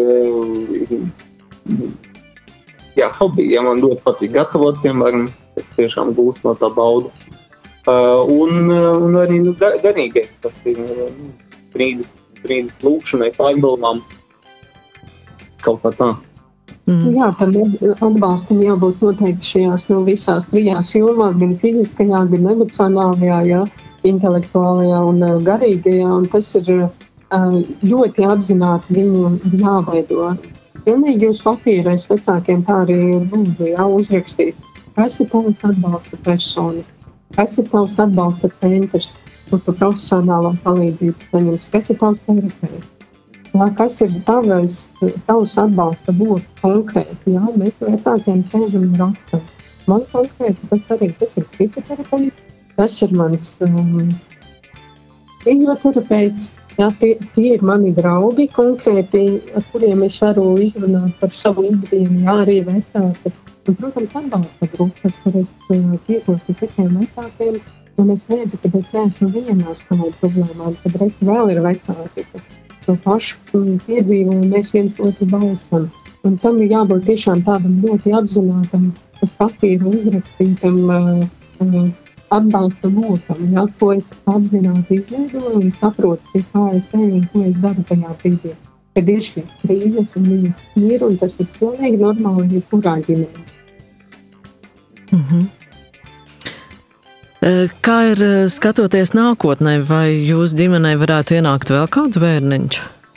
[SPEAKER 2] jā, hobija, ja man ļoti patīk gatavot, piemēram, es tiešām gūstu no tā baudu. Un, un arī nu, garīgais, tas ir brīdis, brīdis lūkšanai, pārdomām, kaut kā tā.
[SPEAKER 3] Mm. Jā, tad atbalstam jābūt noteikti šajās no visās trijās jomās, gan fiziskajā, gan emocionālajā, jā, intelektuālajā un garīgajā, un tas ir ļoti apzināti viņu jāveido. Pilnīgi jūs papīrais vecākiem tā arī lūdzu, jā, uzrakstīt. Kas ir tavs atbalsta persona? Kas ir tavs atbalsta centrs, kur tu profesionālo palīdzību saņems? Kas ir tavs terapeits? Jā, kas ir tavs, tavs atbalsta būt konkrēti? Jā, mēs vecākiem sēžam un rakstam. Man konkrēti tas arī, tas ir psihoterapeits, tas ir mans um, fizioterapeits. Jā, tie, tie ir mani draugi konkrēti, ar kuriem es varu izrunāt par savu ikdienu, jā, arī vecāki. Un, protams, atbalsta grupas, kur es uh, tiekos ar citiem vecākiem, un es redzu, ka es neesmu vienā ar savām problēmām, kad reiz vēl ir vecāki, kas to pašu piedzīvo, un mēs viens otru balstam. Un tam ir jābūt tiešām tādam ļoti apzinātam, uz papīra uzrakstītam uh, uh, atbalsta lūkam, jā, ko es apzināti izveidoju un saprotu, kā es eju un ko es daru tajā brīdī. Kad ir šīs krīzes un viņas ir, un tas ir pilnīgi normāli, ja kurā ģimenē.
[SPEAKER 1] Mm-hmm. Kā ir skatoties nākotnē, vai jūs ģimenei varētu ienākt vēl kāds bērniņš?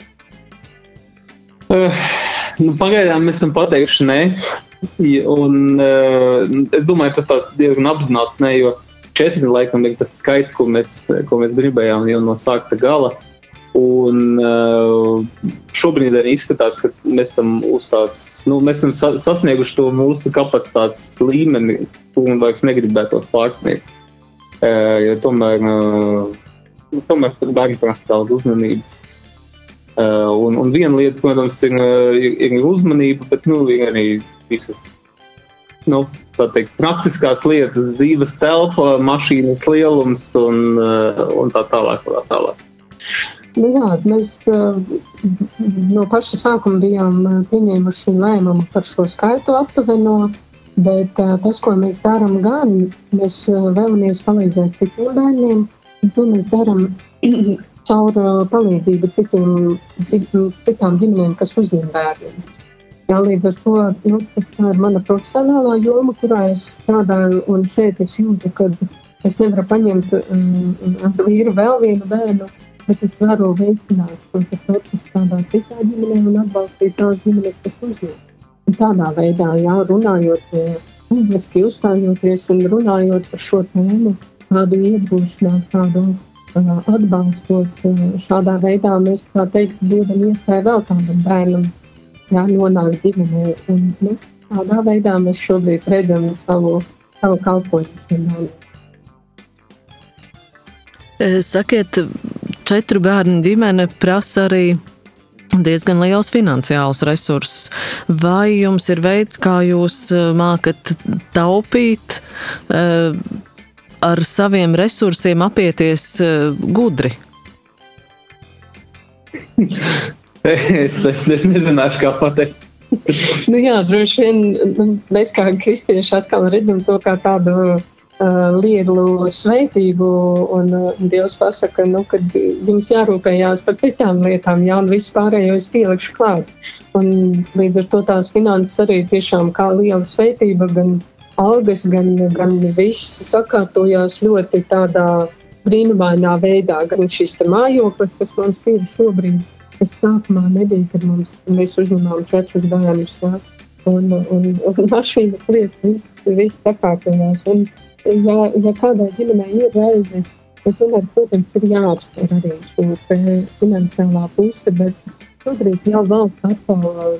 [SPEAKER 2] Uh, nu, pagaidām mēs esam pateikuši nē, un uh, es domāju, tas tāds diezgan apzināts nē, jo četri laikam ir tas skaits, ko mēs, ko mēs gribējām jau no sākta gala. Un uh, šobrīd arī izskatās, ka mēs esam uz tās, nu, mēs esam sasnieguši to mūsu kapacitātes līmeni, un vairs negribētos pārsniegt. Uh, jo tomēr, uh, tomēr bērni prasa daudz uzmanības. Uh, un, un viena lieta, protams, ir, ir, ir uzmanība, bet, nu, ir arī visas, nu, tā teikt, praktiskās lietas, dzīves telpa, mašīnas lielums un, un tā tālāk, tā tālāk.
[SPEAKER 3] Nu jā, mēs uh, no paša sākuma bijām pieņēmuši lēmumu par šo skaitu aptuveno, bet uh, tas, ko mēs darām gan, mēs uh, vēlamies palīdzēt citiem bērniem, un to mēs darām caur uh, palīdzību citiem, citām ģimenēm, kas uzņem bērniem. Jā, līdz ar to, nu, tā ir mana profesionālā joma, kurā es strādāju, un šeit es jūtu, ka es nevaru paņemt um, ar vīru vēl vienu bērnu, bet es varu veicināt, un tas otrs strādāt citā ģimenē un atbalstīt tās ģimenes, kas uzņem. Un tādā veidā, jā, runājot publiski, uzstājoties un runājot par šo tēmu, kādu iedrošināt, kādu uh, atbalstot, uh, šādā veidā mēs, tā teikt, dodam iespēju vēl tādam bērnam, jā, nonāk ģimenē, un, nu, tādā veidā mēs šobrīd redzam savu, savu kalpojumu.
[SPEAKER 1] Sakiet, četru bērnu ģimene prasa arī diezgan liels finansiāls resursus. Vai jums ir veids, kā jūs mākat taupīt, ar saviem resursiem apieties gudri?
[SPEAKER 2] Es, es nezināšu, kā pateikt.
[SPEAKER 3] Nu jā, droši vien nu, mēs kā kristieši atkal redzam to kā tādu uh, lielu svētību, un uh, Dievs pasaka, nu, kad jums jārūpējās par citām lietām, jā, un visu pārējo es pielikšu klāt. Un līdz ar to tās finanses arī tiešām kā liela svētība, gan algas, gan, gan viss sakārtojās ļoti tādā brīnumainā veidā, gan šis te mājoklis, kas mums ir šobrīd. Tas sākumā nebija, kad mums, mēs uzņemām četrus bērnus, jā, un, un, un mašīnas lietas, viss, viss sakārtojās. Un, ja, ja kādai ģimenei ir raizes, tad tomēr, protams, ir jāapsver arī šo finansiālā puse, bet šobrīd jau valsts atkal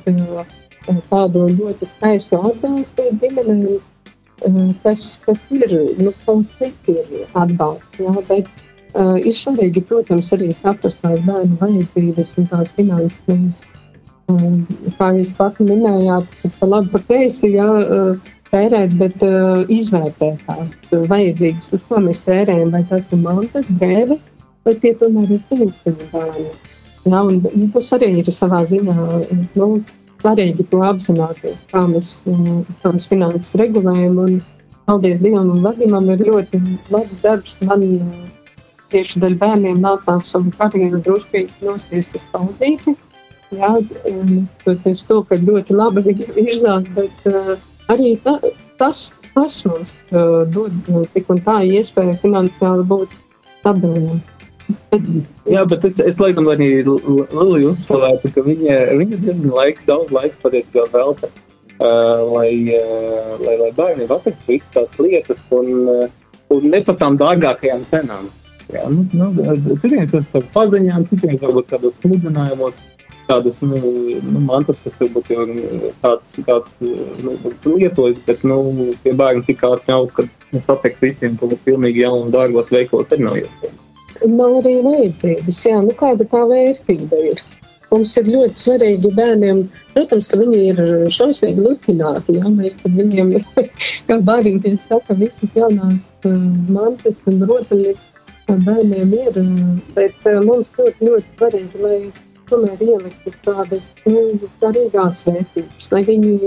[SPEAKER 3] dod tādu ļoti skaistu atbalstu ģimenei, kas, kas ir, nu, kaut cik ir atbalsts, jā, bet Uh, ir svarīgi, protams, arī saprast tās bērnu vajadzības un tās finanses. Um, kā jūs pati minējāt, pa labi par teisi, jā, uh, tērēt, bet uh, izvērtēt tās vajadzības, uz ko mēs tērējam, vai tas ir mantas, drēbes, vai tie tomēr ir pulksteņu bērni. Jā, un tas arī ir savā ziņā, nu, svarīgi to apzināties, kā mēs uh, tās finanses regulējam, un paldies Dievam un Vadimam ir ļoti labs darbs man. Uh, Tieši daļ bērniem nācās savu karjeru druškīgi nospiest uz paudzīti. Jā, protams, to, ka ļoti labi viņi virzās, bet uh, arī ta, tas, tas mums uh, dod tik un tā iespēja finansiāli būt stabiliem.
[SPEAKER 2] Bet, jā, bet es, es laikam arī Lili uzslavētu, ka viņa, viņa diezgan laika, daudz laika patiesībā velta, uh, lai, uh, lai, lai bērniem atrast visas tās lietas un, uh, un ne par tām dārgākajām cenām. Jā, nu, nu, citiem tas par paziņām, citiem varbūt kādos sludinājumos, kādas, nu, nu, mantas, kas varbūt jau kāds, kāds, nu, lietojas, bet, nu, tie bērni tik ātri jau, kad satiek visiem, ka pilnīgi jaunu dārgos veikalos arī nav iespējams.
[SPEAKER 3] Nav arī vajadzības, jā, nu kāda tā vērtība ir. Mums ir ļoti svarīgi bērniem, protams, ka viņi ir šausmīgi lutināti, jā, mēs tad viņiem, kā bērni saka, visas jaunās uh, mantas un rotaļas, bērniem ir, bet mums ļoti, ļoti svarīgi, lai tomēr ieliktu tādas, nu, svarīgās vērtības, lai viņi,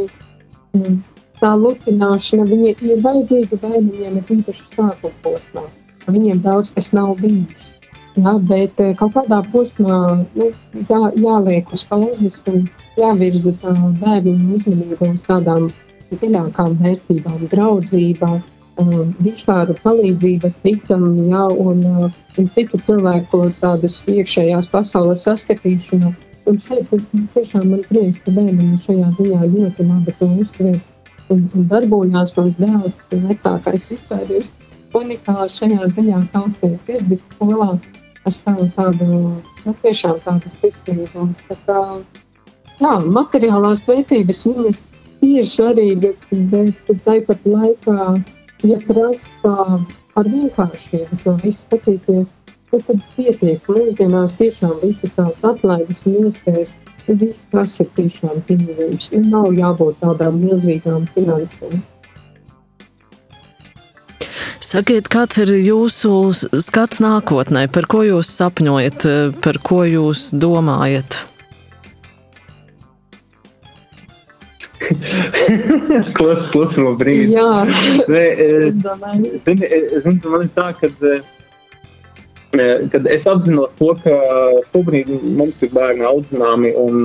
[SPEAKER 3] tā lutināšana, viņi ir vajadzīga bērniņiem, ir īpaši sākuma posmā. Viņiem daudz kas nav bijis, jā, bet kaut kādā posmā, nu, jā, jāliek uz pauzes un jāvirza tā bērniņu uzmanību uz tādām dziļākām vērtībām, draudzībām, Um, vispār palīdzība citam, jā, un, uh, un citu cilvēku tādas iekšējās pasaules saskatīšana. Un šeit tiešām man prieks, ka bērniņi šajā ziņā ļoti labi to uztver un, un darbojās. Mums dēls vecākais vispār ir unikāls šajā ziņā Kausties Piesbis skolā ar savu tādu, nu, tiešām tādu sirstību. Tā kā, jā, materiālās vērtības viņas ir svarīgas, bet tāpat laikā ja prasa ar vienkāršību to visu skatīties, tad pietiek. Mūsdienās tiešām visas tās atlaides un iespējas, viss tas ir tiešām pieņemams. Nav jābūt tādām milzīgām finansēm.
[SPEAKER 1] Sakiet, kāds ir jūsu skats nākotnē? Par ko jūs sapņojat? Par ko jūs domājat?
[SPEAKER 2] Klas, klusuma brīdis.
[SPEAKER 3] Jā.
[SPEAKER 2] Zini, man ir tā, kad, kad es apzinos to, ka šobrīd mums ir bērni audzināmi un,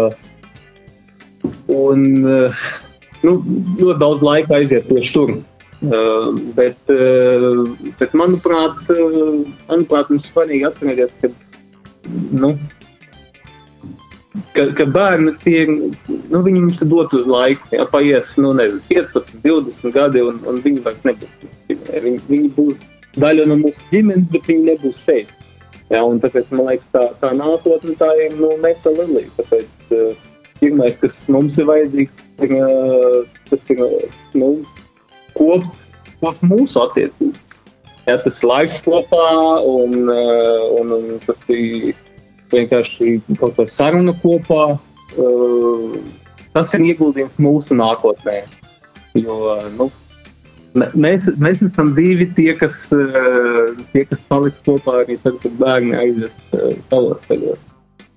[SPEAKER 2] un nu, ļoti daudz laika aiziet tieši tur. Bet, bet manuprāt, manuprāt, mums svarīgi atcerēties, ka, nu, Ka, ka bērni tie, nu, viņi mums ir dot uz laiku, jā, paies, nu, nezinu, piecpadsmit, divdesmit gadi, un, un viņi vairs nebūs. Viņi, viņi būs daļa no mūsu ģimenes, bet viņi nebūs šeit. Jā, un tāpēc, man liekas, tā, tā nākotne, tā ir, nu, mēs ar Liliju. Tāpēc, uh, pirmais, kas mums ir vajadzīgs, ir, uh, tas ir, nu, kopt, kopt mūsu attiecības. Jā, tas ir laiks kopā, un, uh, un, un tas ir vienkārši kaut ko saruna kopā. Uh, tas ir ieguldījums mūsu nākotnē. Jo, nu, mēs, mēs esam divi tie, kas, uh, tie, kas paliks kopā arī tad, kad bērni aizies uh, savos ceļos.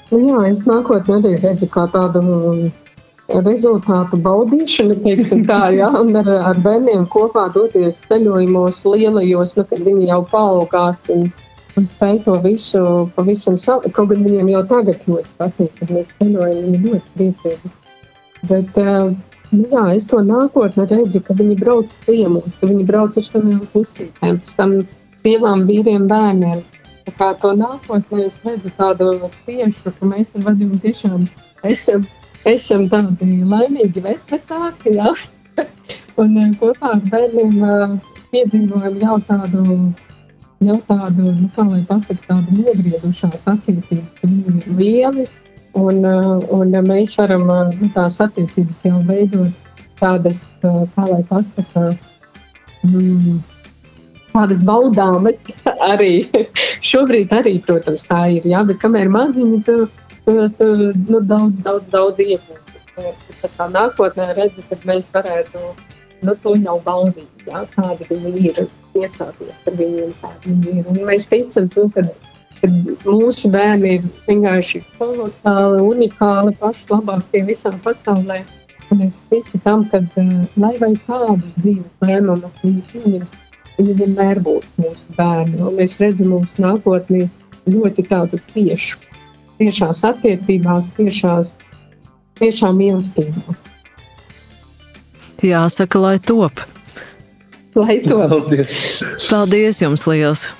[SPEAKER 3] Nu jā, es nākotnē arī redzu kā tādu rezultātu baudīšanu, teiksim tā, jā, un ar, ar bērniem kopā doties ceļojumos lielajos, nu, kad viņi jau paaugās un, un spēj to visu pavisam savu, kaut gan viņiem jau tagad ļoti patīk, kad mēs ceļojam, viņi ļoti priecīgi. Bet, nu jā, es to nākotnē redzu, ka viņi brauc ciemos, ka viņi brauc ar saviem pusītēm, pēc tam sievām, vīriem, bērniem. Tā kā to nākotnē es redzu tādu tiešu, ka mēs ar Vadimu tiešām esam Esam tādi laimīgi vecāki, jā, un kopā ar bērniem piedzīvojam jau tādu, jau tādu, nu kā lai pasaka, tādu nogriedušās attiecības, ka viņi ir lieli, un, un mēs varam nu, tās attiecības jau veidot tādas, kā lai pasaka, mm, tādas baudāmas arī. Šobrīd arī, protams, tā ir, jā, bet kamēr maziņi, tu, tu, tu nu, daudz, daudz, daudz iegūst. Tā kā nākotnē redzi, kad mēs varētu, nu, to jau baudīt, jā, kādi viņi ir, iesāties par viņiem, kādi viņi ir. Un mēs ticam to, kad, kad mūsu bērni ir vienkārši kolosāli, unikāli, paši labākie visā pasaulē. Un es ticu tam, kad, lai vai kādus dzīves lēmumus viņi pieņems, viņi vienmēr būs mūsu bērni. Un mēs redzam mūsu nākotnī ļoti tādu tiešu, tiešās attiecībās, tiešās, tiešām mīlestībā.
[SPEAKER 1] Jāsaka, lai top.
[SPEAKER 3] Lai top.
[SPEAKER 2] Paldies.
[SPEAKER 1] Paldies jums liels!